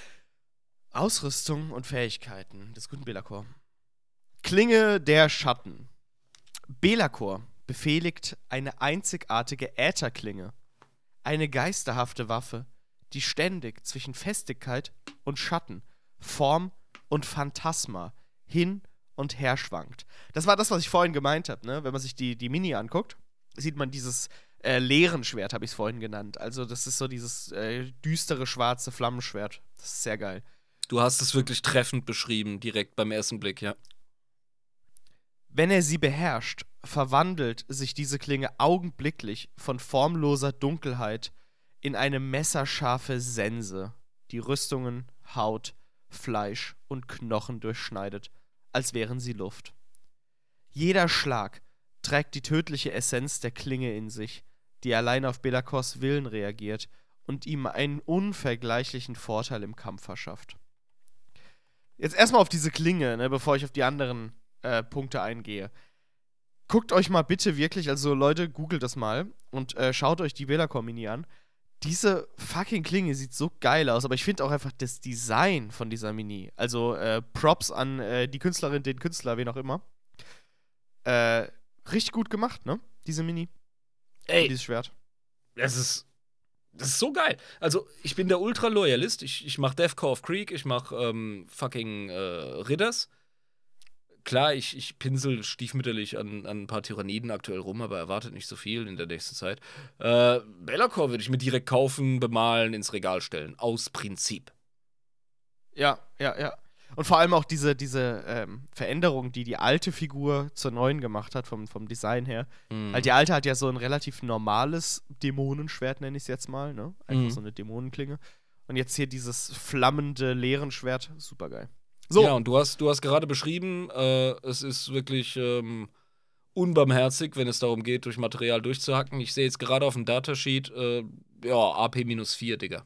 Ausrüstung und Fähigkeiten des guten Be'lakor. Klinge der Schatten. Be'lakor befehligt eine einzigartige Ätherklinge. Eine geisterhafte Waffe, die ständig zwischen Festigkeit und Schatten, Form und Phantasma hin und her schwankt. Das war das, was ich vorhin gemeint habe, ne? Wenn man sich die, die Mini anguckt, sieht man dieses äh, leeren Schwert, habe ich es vorhin genannt. Also das ist so dieses äh, düstere, schwarze Flammenschwert. Das ist sehr geil. Du hast es wirklich treffend beschrieben, direkt beim ersten Blick, ja. Wenn er sie beherrscht, verwandelt sich diese Klinge augenblicklich von formloser Dunkelheit in eine messerscharfe Sense, die Rüstungen, Haut, Fleisch und Knochen durchschneidet, als wären sie Luft. Jeder Schlag trägt die tödliche Essenz der Klinge in sich, die allein auf Be'lakors Willen reagiert und ihm einen unvergleichlichen Vorteil im Kampf verschafft. Jetzt erstmal auf diese Klinge, ne, bevor ich auf die anderen äh, Punkte eingehe. Guckt euch mal bitte wirklich, also Leute, googelt das mal und äh, schaut euch die Be'lakor-Mini an. Diese fucking Klinge sieht so geil aus, aber ich finde auch einfach das Design von dieser Mini, also äh, Props an äh, die Künstlerin, den Künstler, wen auch immer. Äh, richtig gut gemacht, ne? Diese Mini. Ey, Und dieses Schwert. das ist, das ist so geil. Also, ich bin der Ultra-Loyalist. Ich, ich mach Death Cove Creek, ich mach ähm, fucking äh, Ridders. Klar, ich, ich pinsel stiefmütterlich an, an ein paar Tyranniden aktuell rum, aber erwartet nicht so viel in der nächsten Zeit. Äh, Be'lakor würde ich mir direkt kaufen, bemalen, ins Regal stellen. Aus Prinzip. Ja, ja, ja. Und vor allem auch diese, diese ähm, Veränderung, die die alte Figur zur neuen gemacht hat, vom, vom Design her. Mhm. Halt, die alte hat ja so ein relativ normales Dämonenschwert, nenne ich es jetzt mal, ne? Einfach Mhm. so eine Dämonenklinge. Und jetzt hier dieses flammende, leeren Schwert, super geil. So, Ja, und du hast, du hast gerade beschrieben, äh, es ist wirklich ähm, unbarmherzig, wenn es darum geht, durch Material durchzuhacken. Ich sehe jetzt gerade auf dem Datasheet, äh, ja, A P minus vier, Digga.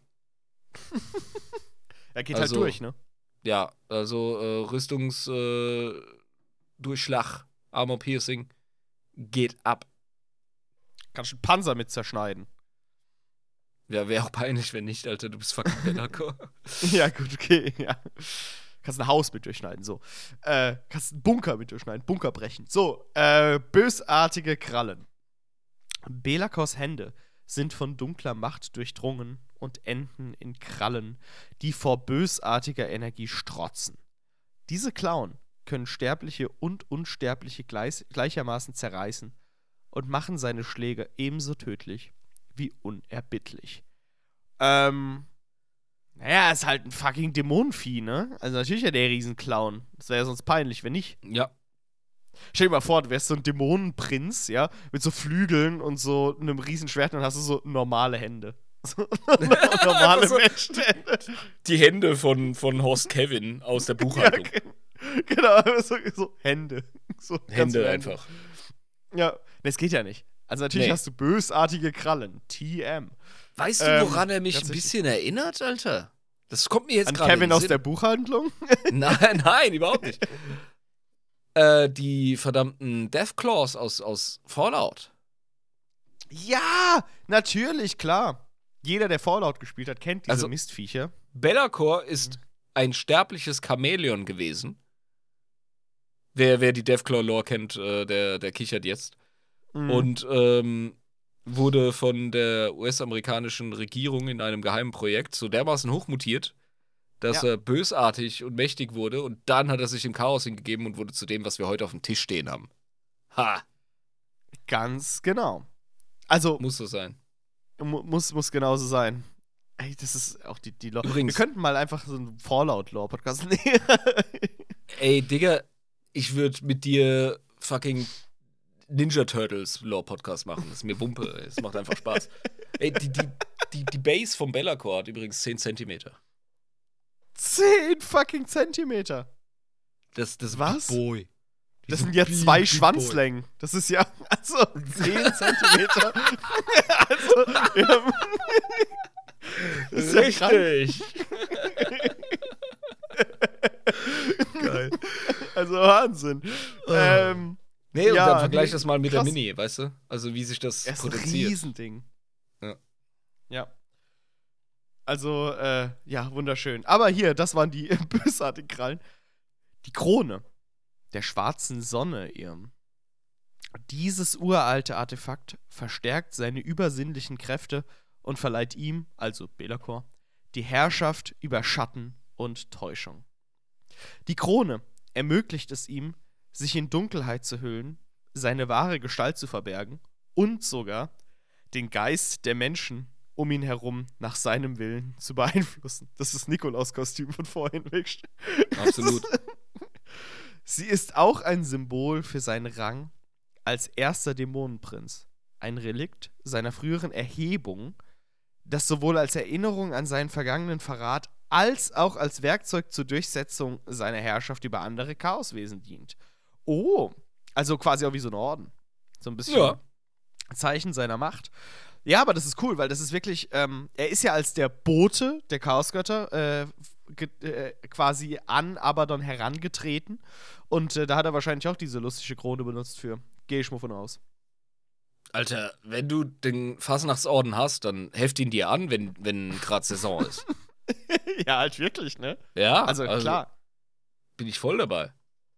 er geht also- halt durch, ne? Ja, also äh, Rüstungsdurchschlag, äh, Durchschlag, Armor Piercing geht ab. Kannst du einen Panzer mit zerschneiden. Ja, wäre auch peinlich, wenn nicht, Alter, du bist fucking Be'lakor. Ja, gut, okay, ja. Kannst ein Haus mit durchschneiden, so. Äh, kannst einen Bunker mit durchschneiden, Bunker brechen. So, äh, bösartige Krallen. Be'lakors Hände sind von dunkler Macht durchdrungen und enden in Krallen, die vor bösartiger Energie strotzen. Diese Klauen können Sterbliche und Unsterbliche gleich, gleichermaßen zerreißen und machen seine Schläge ebenso tödlich wie unerbittlich. Ähm, naja, ist halt ein fucking Dämonenvieh, ne? Also natürlich hat der Riesenclown. Das wäre ja sonst peinlich, wenn nicht. Ja. Stell dir mal vor, du wärst so ein Dämonenprinz, ja, mit so Flügeln und so einem Riesenschwert und dann hast du so normale Hände. So normale So- Menschenhände. Die Hände von, von Horst Kevin aus der Ja, Buchhaltung. ge- genau, so, so Hände. So ganz Hände viele einfach. Ja, ne, es geht ja nicht. Also natürlich Nee. hast du bösartige Krallen. T M. Weißt du, Ähm, woran er mich ganz ein richtig. bisschen erinnert, Alter? Das kommt mir jetzt An gerade in Kevin den aus Sinn. der Buchhandlung? Nein, nein, überhaupt nicht. Äh, die verdammten Deathclaws aus, aus Fallout. Ja, natürlich, klar. Jeder, der Fallout gespielt hat, kennt diese Also- Mistviecher. Be'lakor ist ein sterbliches Chamäleon gewesen. Wer, wer die Deathclaw-Lore kennt, äh, der, der kichert jetzt. Mhm. Und ähm, wurde von der U S-amerikanischen Regierung in einem geheimen Projekt so dermaßen hochmutiert, dass Ja. er bösartig und mächtig wurde. Und dann hat er sich im Chaos hingegeben und wurde zu dem, was wir heute auf dem Tisch stehen haben. Ha, Ganz genau. Also, muss so sein. mu muss, muss genauso sein. Ey, das ist auch die, die Lore. Übrigens- Wir könnten mal einfach so einen Fallout-Lore-Podcast nehmen. Ey, Digga, ich würde mit dir fucking Ninja Turtles Lore-Podcast machen. Das ist mir Wumpe, ey. Es macht einfach Spaß. Ey, die, die, die, die Base vom Be'lakor hat übrigens zehn Zentimeter. Zehn fucking Zentimeter. Das, das Was? Big Boy. Die Das sind ja zwei Big Boy. Schwanzlängen. Das ist ja, also, zehn Zentimeter. also, ja. Das ist ja krank. Richtig. Geil. Also Wahnsinn. ähm, Nee, und Ja, dann vergleich nee, das mal mit krass. der Mini, weißt du? Also wie sich das er ist ein potenziert. Riesending. Ja. Ja. Also, äh, ja, wunderschön. Aber hier, das waren die bösartigen Krallen. Die Krone der schwarzen Sonne, Irm. Dieses uralte Artefakt verstärkt seine übersinnlichen Kräfte und verleiht ihm, also Be'lakor, die Herrschaft über Schatten und Täuschung. Die Krone ermöglicht es ihm, sich in Dunkelheit zu hüllen, seine wahre Gestalt zu verbergen und sogar den Geist der Menschen um ihn herum nach seinem Willen zu beeinflussen. Das ist Nikolaus-Kostüm von vorhin, wirklich. Absolut. Sie ist auch ein Symbol für seinen Rang als erster Dämonenprinz. Ein Relikt seiner früheren Erhebung, das sowohl als Erinnerung an seinen vergangenen Verrat als auch als Werkzeug zur Durchsetzung seiner Herrschaft über andere Chaoswesen dient. Oh, also quasi auch wie so ein Orden. So ein bisschen Ja. Zeichen seiner Macht. Ja, aber das ist cool, weil das ist wirklich, ähm, er ist ja als der Bote der Chaosgötter äh, ge- äh, quasi an Abaddon herangetreten. Und äh, da hat er wahrscheinlich auch diese lustige Krone benutzt für. Gehe ich mal von aus. Alter, wenn du den Fasnachtsorden hast, dann heft ihn dir an, wenn, wenn gerade Saison ist. Ja, halt wirklich, ne? Ja, Also, klar. Bin ich voll dabei.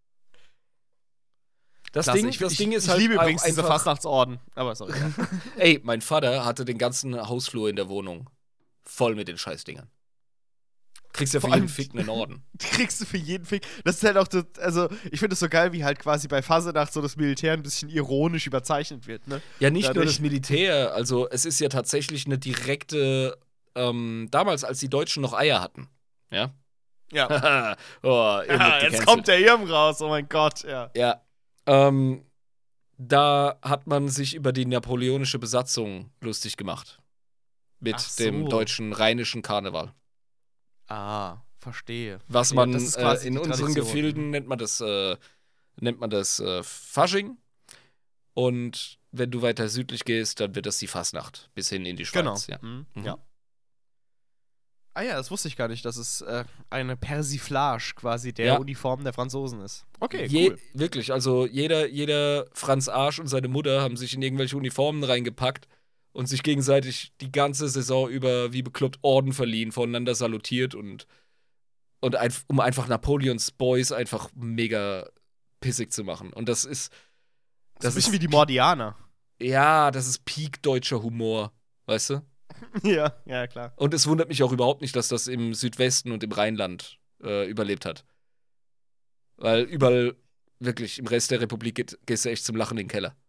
Das, Klasse. Ding, ich, das ich, Ding ist ich halt liebe auch übrigens diese einfach, Fastnachtsorden. Aber sorry. Ja. Ey, mein Vater hatte den ganzen Hausflur in der Wohnung voll mit den Scheißdingern. Kriegst ja für Vor jeden allem- Fick einen Orden. Die kriegst du für jeden Fick. Das ist halt auch, das, also ich finde es so geil, wie halt quasi bei Fasenacht so das Militär ein bisschen ironisch überzeichnet wird, ne? Ja, nicht nur Dadurch- das Militär, also es ist ja tatsächlich eine direkte, ähm, damals, als die Deutschen noch Eier hatten. Ja? Ja. oh, ihr ja wird jetzt gecancelt. kommt der Irm raus, oh mein Gott, ja. Ja. Ähm, da hat man sich über die napoleonische Besatzung lustig gemacht. Mit Ach so. dem deutschen rheinischen Karneval. Ah, verstehe. Was verstehe. man Das ist äh, quasi in die unseren Tradition. Gefilden nennt man das, äh, nennt man das äh, Fasching. Und wenn du weiter südlich gehst, dann wird das die Fasnacht. Bis hin in die Genau. Schweiz. Ja. Mhm. Mhm. ja. Ah ja, das wusste ich gar nicht, dass es äh, eine Persiflage quasi der Ja. Uniform der Franzosen ist. Okay, Je, cool. Wirklich, also jeder, jeder Franz Arsch und seine Mutter haben sich in irgendwelche Uniformen reingepackt und sich gegenseitig die ganze Saison über wie bekloppt Orden verliehen, voneinander salutiert und, und ein, um einfach Napoleons Boys einfach mega pissig zu machen. Und das ist. Das Das ist ein bisschen ist wie die Mordianer. Ja, das ist Peak deutscher Humor, weißt du? ja, ja, klar. Und es wundert mich auch überhaupt nicht, dass das im Südwesten und im Rheinland äh, überlebt hat. Weil überall, wirklich, im Rest der Republik geht, gehst du echt zum Lachen in den Keller.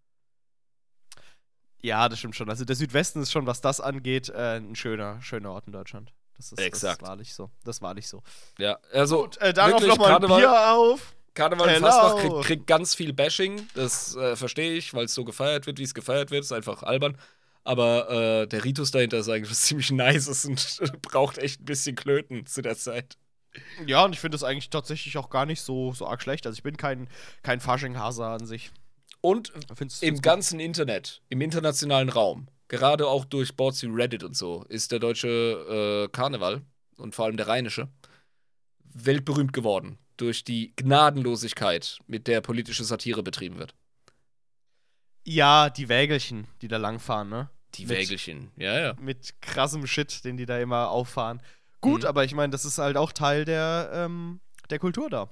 Ja, das stimmt schon. Also der Südwesten ist schon, was das angeht, äh, ein schöner, schöner Ort in Deutschland. Das ist, Exakt. Das ist wahrlich so. Das ist wahrlich so. Ja, also Gut, äh, darauf wirklich, nochmal ein Karneval- Bier auf. Karneval Hello. Fastnacht kriegt, kriegt ganz viel Bashing. Das äh, verstehe ich, weil es so gefeiert wird, wie es gefeiert wird. Ist einfach albern. Aber äh, der Ritus dahinter ist eigentlich was ziemlich nice und braucht echt ein bisschen Klöten zu der Zeit. Ja, und ich finde das eigentlich tatsächlich auch gar nicht so, so arg schlecht. Also ich bin kein, kein Fasching-Hase an sich. Und Ich find's- im find's ganzen Internet, im internationalen Raum, gerade auch durch Boards wie Reddit und so, ist der deutsche äh, Karneval und vor allem der rheinische weltberühmt geworden durch die Gnadenlosigkeit, mit der politische Satire betrieben wird. Ja, die Wägelchen, die da langfahren, ne? Die Mit- Wägelchen, ja, ja. Mit krassem Shit, den die da immer auffahren. Gut, Mhm. aber ich meine, das ist halt auch Teil der, ähm, der Kultur da.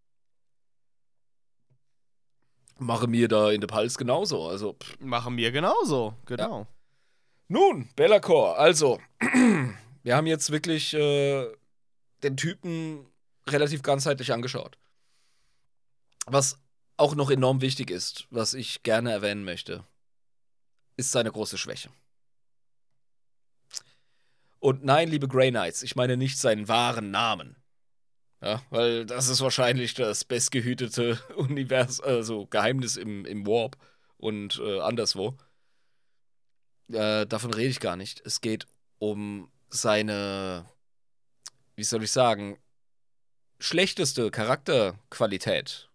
Mache mir da in der Hals genauso. Also, pff. Machen wir genauso, genau. Nun, Bellacore, also, wir haben jetzt wirklich äh, den Typen relativ ganzheitlich angeschaut. Was auch noch enorm wichtig ist, was ich gerne erwähnen möchte, ist seine große Schwäche. Und nein, liebe Grey Knights, ich meine nicht seinen wahren Namen. Ja, weil das ist wahrscheinlich das bestgehütete Univers also Geheimnis im, im Warp und äh, anderswo. Äh, davon rede ich gar nicht. Es geht um seine, wie soll ich sagen, schlechteste Charakterqualität.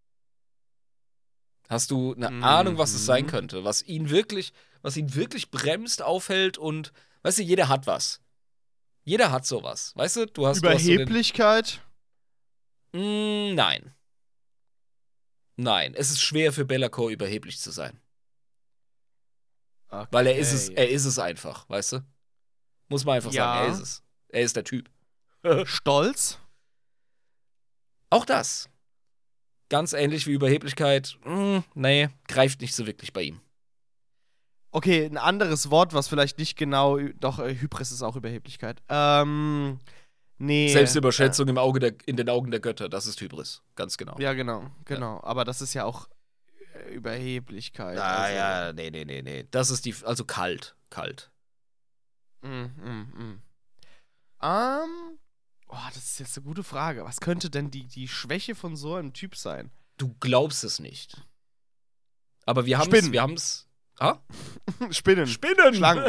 Hast du eine Mhm. Ahnung, was es sein könnte? Was ihn wirklich, was ihn wirklich bremst, aufhält und, weißt du, jeder hat was. Jeder hat sowas. Weißt du, du hast du hast so den- Überheblichkeit? Mm, nein. Nein, es ist schwer für Bellacore überheblich zu sein. Okay. Weil er ist es, er ist es einfach, weißt du? Muss man einfach Ja. sagen, er ist es. Er ist der Typ. Stolz? Auch das. Ganz ähnlich wie Überheblichkeit. Mm, nee, greift nicht so wirklich bei ihm. Okay, ein anderes Wort, was vielleicht nicht genau. Doch, äh, Hybris ist auch Überheblichkeit. Ähm. Nee. Selbstüberschätzung im Auge der, in den Augen der Götter, das ist Hybris. Ganz genau. Äh, ja, genau, genau. Aber das ist ja auch äh, Überheblichkeit. Ah, also. ja, nee, nee, nee, nee. Das ist die, also kalt, kalt. Mm, mm, mm. Ähm. Oh, das ist jetzt eine gute Frage. Was könnte denn die, die Schwäche von so einem Typ sein? Du glaubst es nicht. Aber wir haben es, Spinnen. wir haben es. Ah? Spinnen. Spinnen! Schlangen.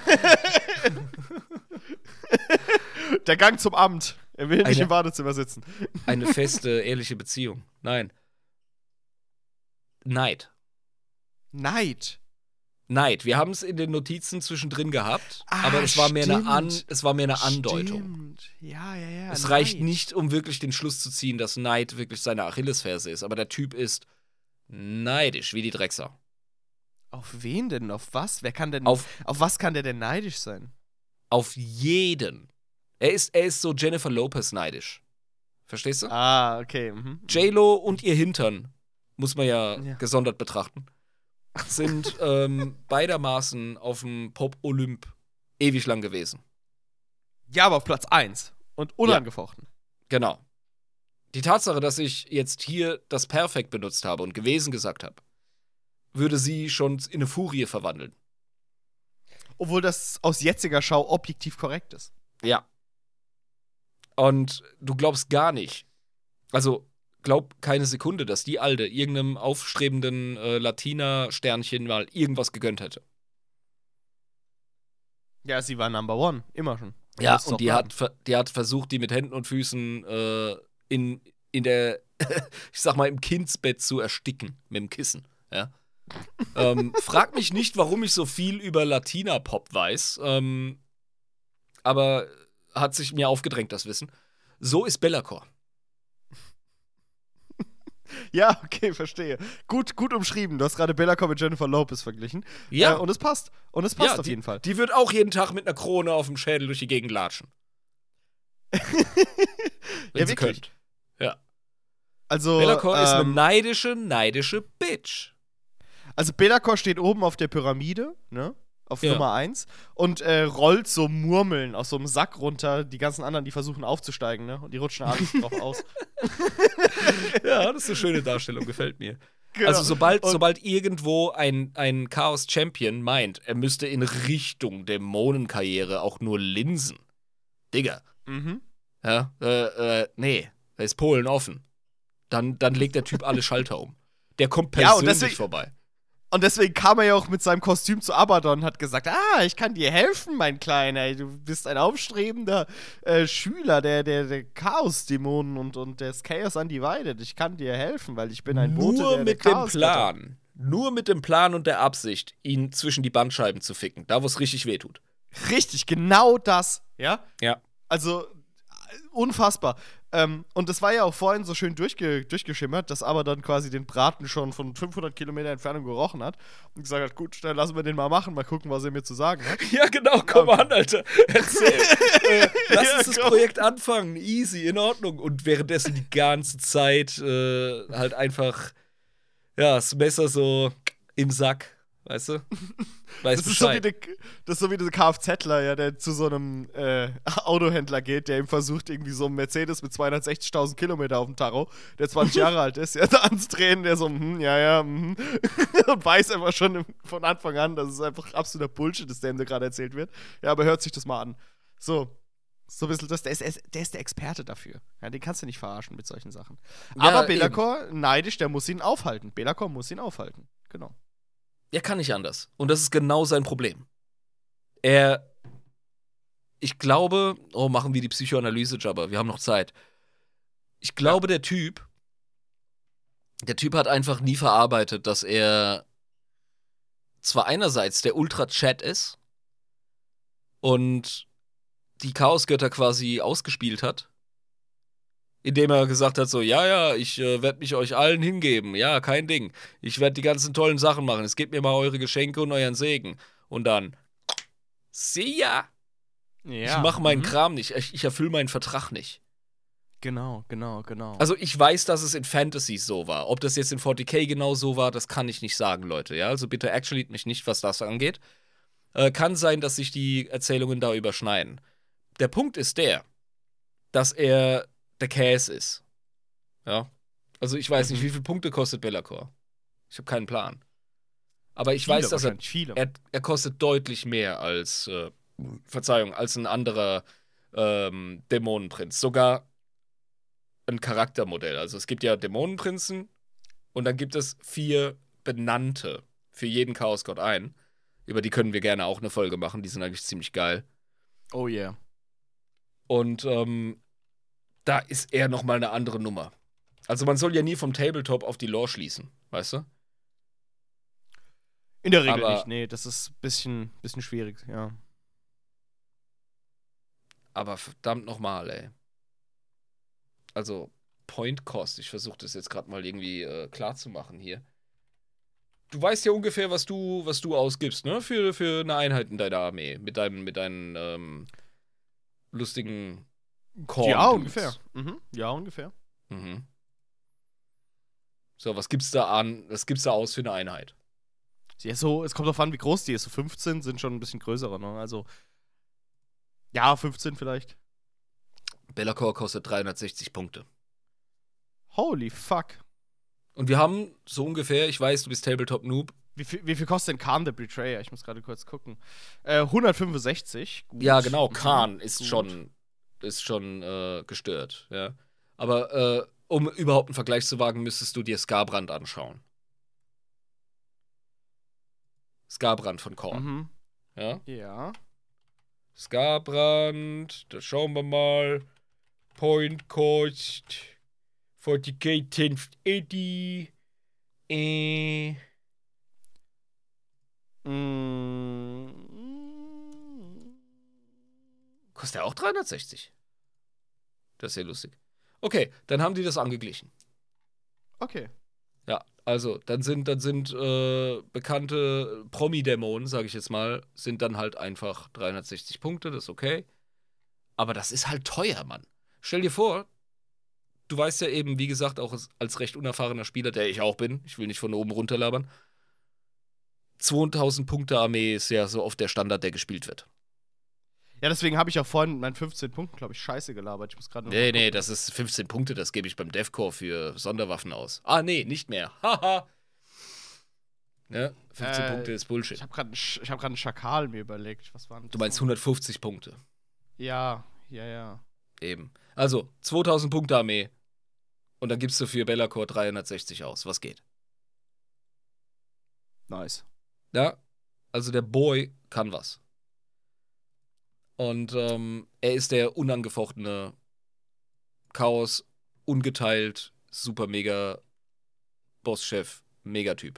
Der Gang zum Amt. Er will nicht Eine- im Badezimmer sitzen. Eine feste, ehrliche Beziehung. Nein. Neid. Neid. Neid. Wir haben es in den Notizen zwischendrin gehabt, Ah, aber es war, mehr eine An, stimmt. es war mehr eine Andeutung. Stimmt. Ja, ja, ja. Es Neid. reicht nicht, um wirklich den Schluss zu ziehen, dass Neid wirklich seine Achillesferse ist, aber der Typ ist neidisch, wie die Drecksau. Auf wen denn? Auf was? Wer kann denn. Auf, Auf was kann der denn neidisch sein? auf jeden. Er ist, er ist so Jennifer Lopez neidisch. Verstehst du? Ah, okay. Mhm. J-Lo und ihr Hintern, muss man ja, Ja. gesondert betrachten, sind ähm, beidermaßen auf dem Pop-Olymp ewig lang gewesen. Ja, aber auf Platz eins. Und unangefochten. Genau. Die Tatsache, dass ich jetzt hier das Perfekt benutzt habe und gewesen gesagt habe, würde sie schon in eine Furie verwandeln. Obwohl das aus jetziger Schau objektiv korrekt ist. Ja. Und du glaubst gar nicht, also glaub keine Sekunde, dass die Alte irgendeinem aufstrebenden äh, Latina-Sternchen mal irgendwas gegönnt hätte. Ja, sie war Number One. Immer schon. Ja, Muss doch und die bleiben. hat, ver- die hat versucht, die mit Händen und Füßen äh, in, in der, ich sag mal, im Kindsbett zu ersticken mit dem Kissen. Ja. ähm, frag mich nicht, warum ich so viel über Latina-Pop weiß, ähm, aber hat sich mir aufgedrängt, das Wissen. So ist Bellacore. Ja, okay, verstehe. Gut, gut umschrieben. Du hast gerade Bellacore mit Jennifer Lopez verglichen. Ja, Äh, und es passt. Und es passt ja, auf die, jeden Fall. Die wird auch jeden Tag mit einer Krone auf dem Schädel durch die Gegend latschen. Wenn Ja, sie wirklich. könnt. Ja. Also, Bellacore ist eine ähm, neidische, neidische Bitch. also Bellacore steht oben auf der Pyramide, ne? Auf Ja. Nummer eins. Und äh, rollt so Murmeln aus so einem Sack runter. Die ganzen anderen, die versuchen aufzusteigen, ne? Und die rutschen abends drauf aus. Ja, das ist eine schöne Darstellung, gefällt mir. Genau. Also sobald, Und- sobald irgendwo ein, ein Chaos-Champion meint, er müsste in Richtung Dämonenkarriere auch nur linsen. Digga, Mhm. ja, äh, äh, nee, da ist Polen offen. Dann, dann legt der Typ alle Schalter um. Der kommt Ja, und persönlich deswegen- vorbei. Und deswegen kam er ja auch mit seinem Kostüm zu Abaddon und hat gesagt, ah, ich kann dir helfen, mein Kleiner. Du bist ein aufstrebender äh, Schüler der, der, der Chaos-Dämonen und, und des Chaos Undivided. Ich kann dir helfen, weil ich bin ein Bote Nur der, der mit dem Chaos-Götter. Plan. Nur mit dem Plan und der Absicht, ihn zwischen die Bandscheiben zu ficken. Da, wo es richtig wehtut. Richtig, genau das, ja? Ja. Also, äh, unfassbar. Ähm, und das war ja auch vorhin so schön durchge durchgeschimmert, dass aber dann quasi den Braten schon von fünfhundert Kilometer Entfernung gerochen hat und gesagt hat, gut, dann lassen wir den mal machen, mal gucken, was er mir zu sagen hat. Ja, genau, komm Ja. an, Alter. Erzähl. äh, lass Ja, uns das komm. Projekt anfangen. Easy, in Ordnung. Und währenddessen die ganze Zeit äh, halt einfach, ja, das Messer so im Sack, weißt du? Weiß Das ist, so wie Bescheid. der, das ist so wie der Kfzler, ja, der zu so einem äh, Autohändler geht, der ihm versucht, irgendwie so einen Mercedes mit zweihundertsechzigtausend Kilometer auf dem Tacho, der zwanzig Jahre alt ist, ja, da anzudrehen, der so, hm, ja, ja, hm, und weiß einfach schon im, von Anfang an, dass es einfach absoluter Bullshit ist, der ihm da gerade erzählt wird. Ja, aber hört sich das mal an. So. So ein bisschen das, der ist, der ist der Experte dafür. Ja, den kannst du nicht verarschen mit solchen Sachen. Ja, Aber Be'lakor, neidisch, der muss ihn aufhalten. Be'lakor muss ihn aufhalten. Genau. Er kann nicht anders. Und das ist genau sein Problem. Er, ich glaube, oh, machen wir die Psychoanalyse, Jabba, wir haben noch Zeit. Ich glaube, der Typ, der Typ hat einfach nie verarbeitet, dass er zwar einerseits der Ultra-Chat ist und die Chaosgötter quasi ausgespielt hat, indem er gesagt hat so, ja, ja, ich äh, werde mich euch allen hingeben, ja, kein Ding. Ich werde die ganzen tollen Sachen machen, es gebt mir mal eure Geschenke und euren Segen. Und dann, see ya, Ja. ich mache meinen mhm. Kram nicht, ich, ich erfülle meinen Vertrag nicht. Genau, genau, genau. Also ich weiß, dass es in Fantasies so war. Ob das jetzt in forty K genau so war, das kann ich nicht sagen, Leute. Ja, also bitte actually mich nicht, was das angeht. Äh, kann sein, dass sich die Erzählungen da überschneiden. Der Punkt ist der, dass er der Käse ist. Ja. Also ich weiß Mhm. nicht, wie viele Punkte kostet Be'lakor. Ich habe keinen Plan. Aber ich viele, weiß, dass er, wahrscheinlich viele. er, er kostet deutlich mehr als, äh, Verzeihung, als ein anderer ähm, Dämonenprinz. Sogar ein Charaktermodell. Also es gibt ja Dämonenprinzen und dann gibt es vier benannte für jeden Chaosgott ein. Über die können wir gerne auch eine Folge machen. Die sind eigentlich ziemlich geil. Oh yeah. Und ähm, da ist er nochmal eine andere Nummer. Also man soll ja nie vom Tabletop auf die Lore schließen, weißt du? In der Regel Aber- nicht, nee, das ist ein bisschen, bisschen schwierig, ja. Aber verdammt nochmal, ey. Also Point Cost, ich versuche das jetzt gerade mal irgendwie äh, klar zu machen hier. Du weißt ja ungefähr, was du, was du ausgibst, ne? Für, für eine Einheit in deiner Armee. Mit deinem, mit deinen ähm, lustigen Korn. Ja, ungefähr. Mhm. Ja, ungefähr. Mhm. So, was gibt's da an, was gibt's da aus für eine Einheit? Ja, so, es kommt drauf an, wie groß die ist. So fünfzehn sind schon ein bisschen größere, ne? Also, ja, fünfzehn vielleicht. Be'lakor kostet dreihundertsechzig Punkte. Holy fuck. Und wir haben so ungefähr, ich weiß, du bist Tabletop-Noob. Wie viel, wie viel kostet denn Khan the Betrayer? Ich muss gerade kurz gucken. Äh, hundertfünfundsechzig. Gut. Ja, genau, Mhm. Khan ist Gut. schon, ist schon äh, gestört, ja. Aber äh, um überhaupt einen Vergleich zu wagen, müsstest du dir Skarbrand anschauen. Skarbrand von Korn, Mhm. ja. Ja. Skarbrand, da schauen wir mal. Point Cost, forty K, ten eighty. Äh. Mm. Kostet er auch dreihundertsechzig? Das ist ja lustig. Okay, dann haben die das angeglichen. Okay. Ja, also, dann sind, dann sind äh, bekannte Promi-Dämonen, sage ich jetzt mal, sind dann halt einfach dreihundertsechzig Punkte, das ist okay. Aber das ist halt teuer, Mann. Stell dir vor, du weißt ja eben, wie gesagt, auch als, als recht unerfahrener Spieler, der ich auch bin, ich will nicht von oben runterlabern, zweitausend Punkte Armee ist ja so oft der Standard, der gespielt wird. Ja, deswegen habe ich auch vorhin mit meinen fünfzehn Punkten, glaube ich, scheiße gelabert. Ich muss gerade noch Nee, mal nee, gucken. das ist fünfzehn Punkte, das gebe ich beim Devcore für Sonderwaffen aus. Ah, nee, nicht mehr. Haha. Ne, fünfzehn Äh, Punkte ist Bullshit. Ich habe gerade ich hab grad einen Schakal mir überlegt. Was waren das? Du meinst noch? hundertfünfzig Punkte. Ja, ja, ja. Eben. Also, zweitausend Punkte Armee. Und dann gibst du für Be'lakor dreihundertsechzig aus. Was geht? Nice. Ja? Also, der Boy kann was. Und ähm, er ist der unangefochtene Chaos, ungeteilt, super mega Bosschef, Megatyp.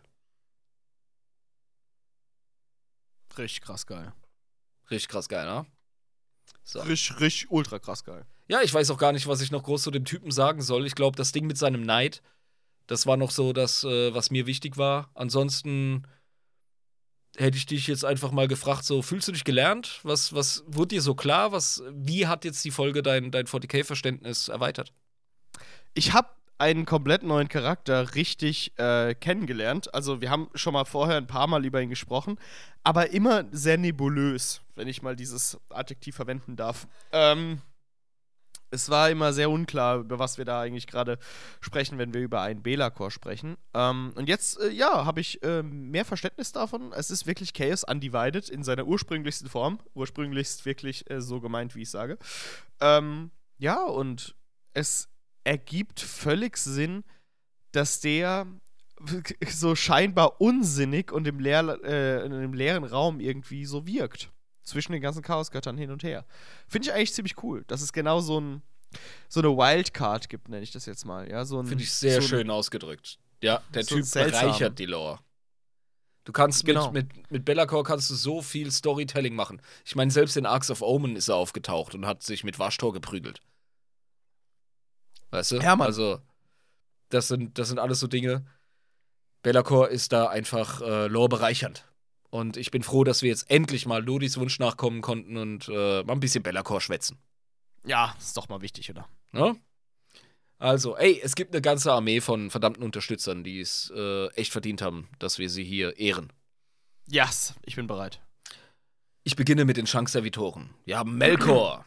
Richtig krass geil. Richtig krass geil, ne? So. Richtig, richtig ultra krass geil. Ja, ich weiß auch gar nicht, was ich noch groß zu dem Typen sagen soll. Ich glaube, das Ding mit seinem Neid, das war noch so das, äh, was mir wichtig war. Ansonsten hätte ich dich jetzt einfach mal gefragt, so, fühlst du dich gelernt? Was, was wurde dir so klar? Was, wie hat jetzt die Folge dein, dein forty K-Verständnis erweitert? Ich habe einen komplett neuen Charakter richtig äh, kennengelernt. Also wir haben schon mal vorher ein paar Mal über ihn gesprochen, aber immer sehr nebulös, wenn ich mal dieses Adjektiv verwenden darf. Ähm, es war immer sehr unklar, über was wir da eigentlich gerade sprechen, wenn wir über einen Belacor sprechen. Ähm, und jetzt, äh, ja, habe ich äh, mehr Verständnis davon. Es ist wirklich Chaos Undivided in seiner ursprünglichsten Form. Ursprünglichst wirklich äh, so gemeint, wie ich sage. Ähm, ja, und es ergibt völlig Sinn, dass der so scheinbar unsinnig und im, Leer, äh, in einem leeren Raum irgendwie so wirkt. Zwischen den ganzen Chaosgöttern hin und her. Finde ich eigentlich ziemlich cool, dass es genau so, ein, so eine Wildcard gibt, nenne ich das jetzt mal. Ja, so Finde ich sehr so schön ausgedrückt. Ja, der so Typ seltsam. bereichert die Lore. Du kannst Genau. mit, mit, mit Belacor kannst du so viel Storytelling machen. Ich meine, selbst in Arcs of Omen ist er aufgetaucht und hat sich mit Waschtor geprügelt. Weißt du? Ja, Mann. Also, das sind, das sind alles so Dinge. Belacor ist da einfach äh, Lore bereichernd. Und ich bin froh, dass wir jetzt endlich mal Lodis Wunsch nachkommen konnten und äh, mal ein bisschen Belacor schwätzen. Ja, ist doch mal wichtig, oder? Ja? Also, ey, es gibt eine ganze Armee von verdammten Unterstützern, die es äh, echt verdient haben, dass wir sie hier ehren. Yes, ich bin bereit. Ich beginne mit den Shank-Servitoren. Wir haben Melkor.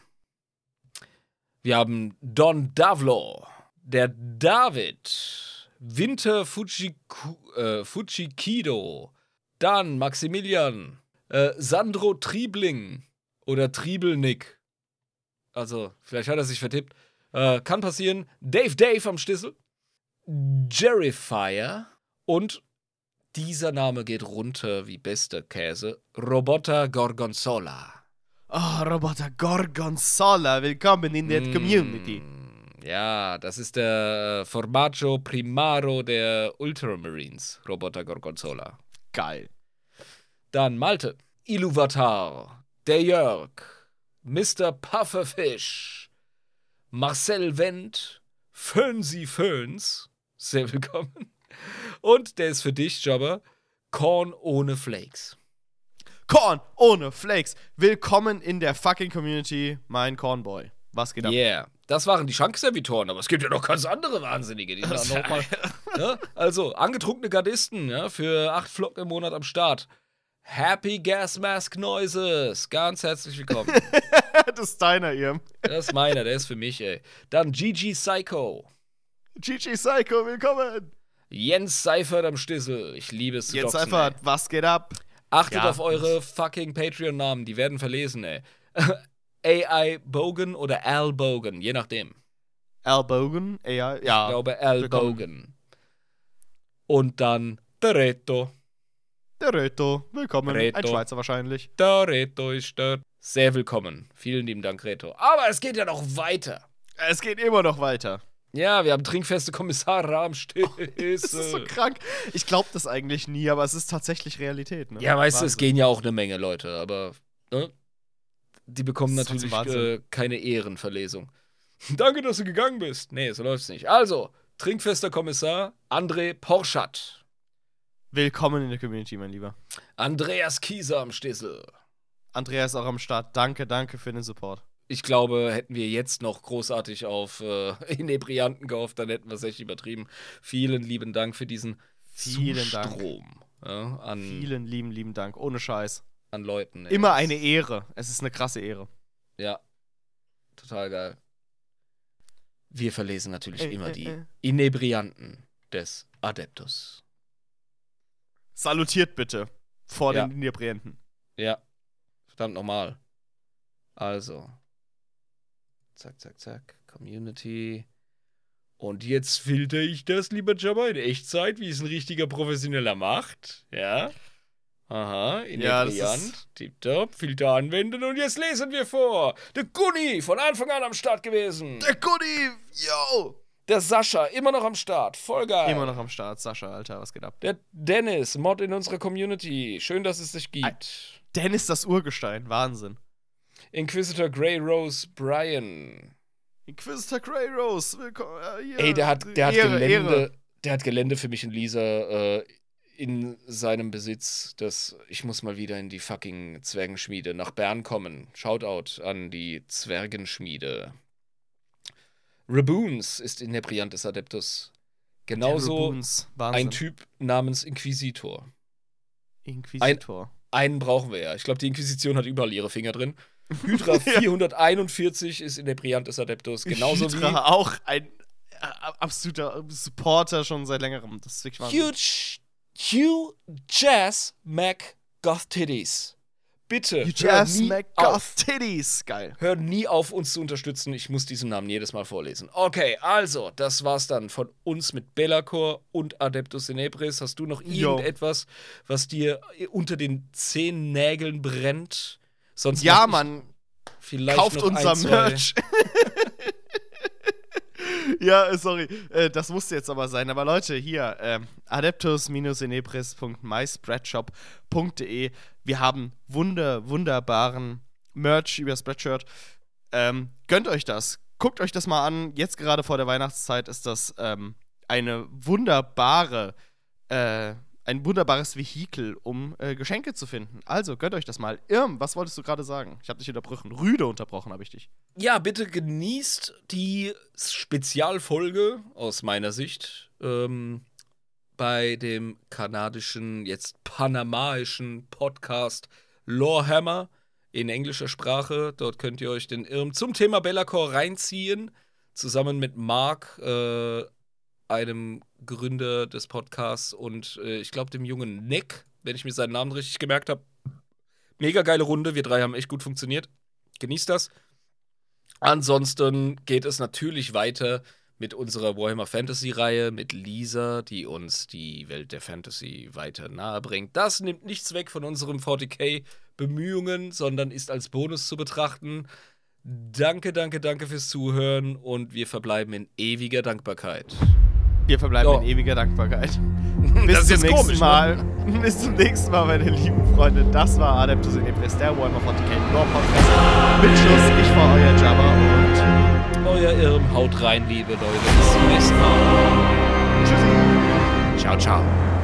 Wir haben Don Davlo. Der David. Winter Fujiku, äh, Fujikido. Dann Maximilian. Äh, Sandro Triebling. Oder Triebelnick. Also, vielleicht hat er sich vertippt. Äh, kann passieren. Dave Dave am Stissel. Jerryfire. Und dieser Name geht runter wie bester Käse. Roboter Gorgonzola. Oh, Roboter Gorgonzola, willkommen in der Mm, Community. Ja, das ist der Formaggio Primaro der Ultramarines. Roboter Gorgonzola. Geil. Dann Malte. Iluvatar. Der Jörg. Mister Pufferfish. Marcel Wendt. Fönsi Föns. Sehr willkommen. Und der ist für dich, Jobber. Korn ohne Flakes. Korn ohne Flakes. Willkommen in der fucking Community, mein Cornboy. Was geht ab? Yeah. Das waren die Schankservitoren, aber es gibt ja noch ganz andere Wahnsinnige, die da noch mal, ja? Also, angetrunkene Gardisten, ja, für acht Flocken im Monat am Start. Happy Gas Mask Noises. Ganz herzlich willkommen. Das ist deiner, ihr. Das ist meiner, der ist für mich, ey. Dann G G Psycho. G G Psycho, willkommen. Jens Seifert am Stissel. Ich liebe es zu Jetzt doxen, einfach, ey. was geht ab? Achtet Ja. auf eure fucking Patreon-Namen, die werden verlesen, ey. A I Bogan oder Al Bogan, je nachdem. Al Bogan, ja, Ich ja. glaube Al willkommen. Bogan. Und dann Toretto. Der Reto, willkommen. Reto. Ein Schweizer wahrscheinlich. Der Reto ist dort. Sehr willkommen. Vielen lieben Dank, Reto. Aber es geht ja noch weiter. Es geht immer noch weiter. Ja, wir haben trinkfeste Kommissare am Stissel. Das ist so krank. Ich glaube das eigentlich nie, aber es ist tatsächlich Realität. Ne? Ja, weißt du, es Wahnsinn. gehen ja auch eine Menge Leute, aber ne? Die bekommen Das ist natürlich trotzdem Wahnsinn. äh, keine Ehrenverlesung. Danke, dass du gegangen bist. Nee, so läuft's nicht. Also, trinkfester Kommissar André Porschat. Willkommen in der Community, mein Lieber. Andreas Kieser am Stissel. Andreas auch am Start. Danke, danke für den Support. Ich glaube, hätten wir jetzt noch großartig auf äh, Inebrianten gehofft, dann hätten wir es echt übertrieben. Vielen lieben Dank für diesen Vielen Dank. Zustrom ja, an, Vielen lieben, lieben Dank. Ohne Scheiß. an Leuten. ey. Immer Das- eine Ehre. Es ist eine krasse Ehre. Ja, total geil. Wir verlesen natürlich Äh, immer äh, die äh. Inebrianten des Adeptus. Salutiert bitte vor Ja. den Inebrianten. Ja, verdammt nochmal. Also. Zack, zack, zack. Community. Und jetzt filter ich das, lieber Jabba, in Echtzeit, wie es ein richtiger Professioneller macht. Ja. Aha, Ja, das Inebriant. ist- Tipptopp, Filter anwenden und jetzt lesen wir vor. Der Gunni, von Anfang an am Start gewesen. Der Goodie, yo! Der Sascha, immer noch am Start. Voll geil. Immer noch am Start. Sascha, Alter, was geht ab? Der Dennis, Mod in unserer Community. Schön, dass es dich gibt. Dennis das Urgestein. Wahnsinn. Inquisitor Grey Rose Brian. Inquisitor Greyros, willkommen. Äh, hier. Ey, der hat, der hat Ehre, Gelände, Ehre. der hat Gelände für mich in Lisa äh, in seinem Besitz. Das, ich muss mal wieder in die fucking Zwergenschmiede nach Bern kommen. Shoutout an die Zwergenschmiede. Raboons ist Inebriant des Adeptus. Genauso Raboons, Wahnsinn. ein Typ namens Inquisitor. Inquisitor. Einen brauchen wir ja. Ich glaube, die Inquisition hat überall ihre Finger drin. Hydra vierhunderteinundvierzig ist Inebriant des Adeptus. Genauso Hydra wie auch ein äh, absoluter Supporter schon seit längerem. Das ist wirklich Wahnsinn. Huge Hugh Jazz Mac Goth Titties. Bitte, You hör just nie make auf. goth titties. Geil. Hör nie auf, uns zu unterstützen. Ich muss diesen Namen jedes Mal vorlesen. Okay, also, das war's dann von uns mit Be'lakor und Adeptus Inebris. Hast du noch Jo. irgendetwas, was dir unter den Zehennägeln brennt? Sonst Ja, mach ich Mann. vielleicht Kauft noch unser ein, zwei. Merch. Ja, äh, sorry, äh, das musste jetzt aber sein. Aber Leute, hier, ähm, adeptus-inebris punkt my spreadshop punkt de. Wir haben wunder, wunderbaren Merch über Spreadshirt. Ähm, gönnt euch das. Guckt euch das mal an. Jetzt gerade vor der Weihnachtszeit ist das ähm, eine wunderbare, äh, ein wunderbares Vehikel, um äh, Geschenke zu finden. Also, gönnt euch das mal. Irm, was wolltest du gerade sagen? Ich habe dich unterbrochen. Rüde unterbrochen habe ich dich. Ja, bitte genießt die Spezialfolge aus meiner Sicht ähm, bei dem kanadischen, jetzt panamaischen Podcast Lorehammer in englischer Sprache. Dort könnt ihr euch den Irm zum Thema Be'lakor reinziehen, zusammen mit Mark, äh, einem Gründer des Podcasts und äh, ich glaube dem jungen Nick, wenn ich mir seinen Namen richtig gemerkt habe. Mega geile Runde, wir drei haben echt gut funktioniert. Genießt das. Ansonsten geht es natürlich weiter mit unserer Warhammer Fantasy-Reihe, mit Lisa, die uns die Welt der Fantasy weiter nahe bringt. Das nimmt nichts weg von unserem vierzig K-Bemühungen, sondern ist als Bonus zu betrachten. Danke, danke, danke fürs Zuhören und wir verbleiben in ewiger Dankbarkeit. Wir verbleiben Ja. in ewiger Dankbarkeit. Das Bis ist zum jetzt nächsten komisch, ne? Mal. Bis zum nächsten Mal, meine lieben Freunde. Das war Adeptus Inebris, der Warhammer vierzig K Lore Podcast. Mit Schluss, ich war euer Jabba und Euer Irm, haut rein, liebe Leute. Bis zum nächsten Mal. tschüssi. Ciao, ciao.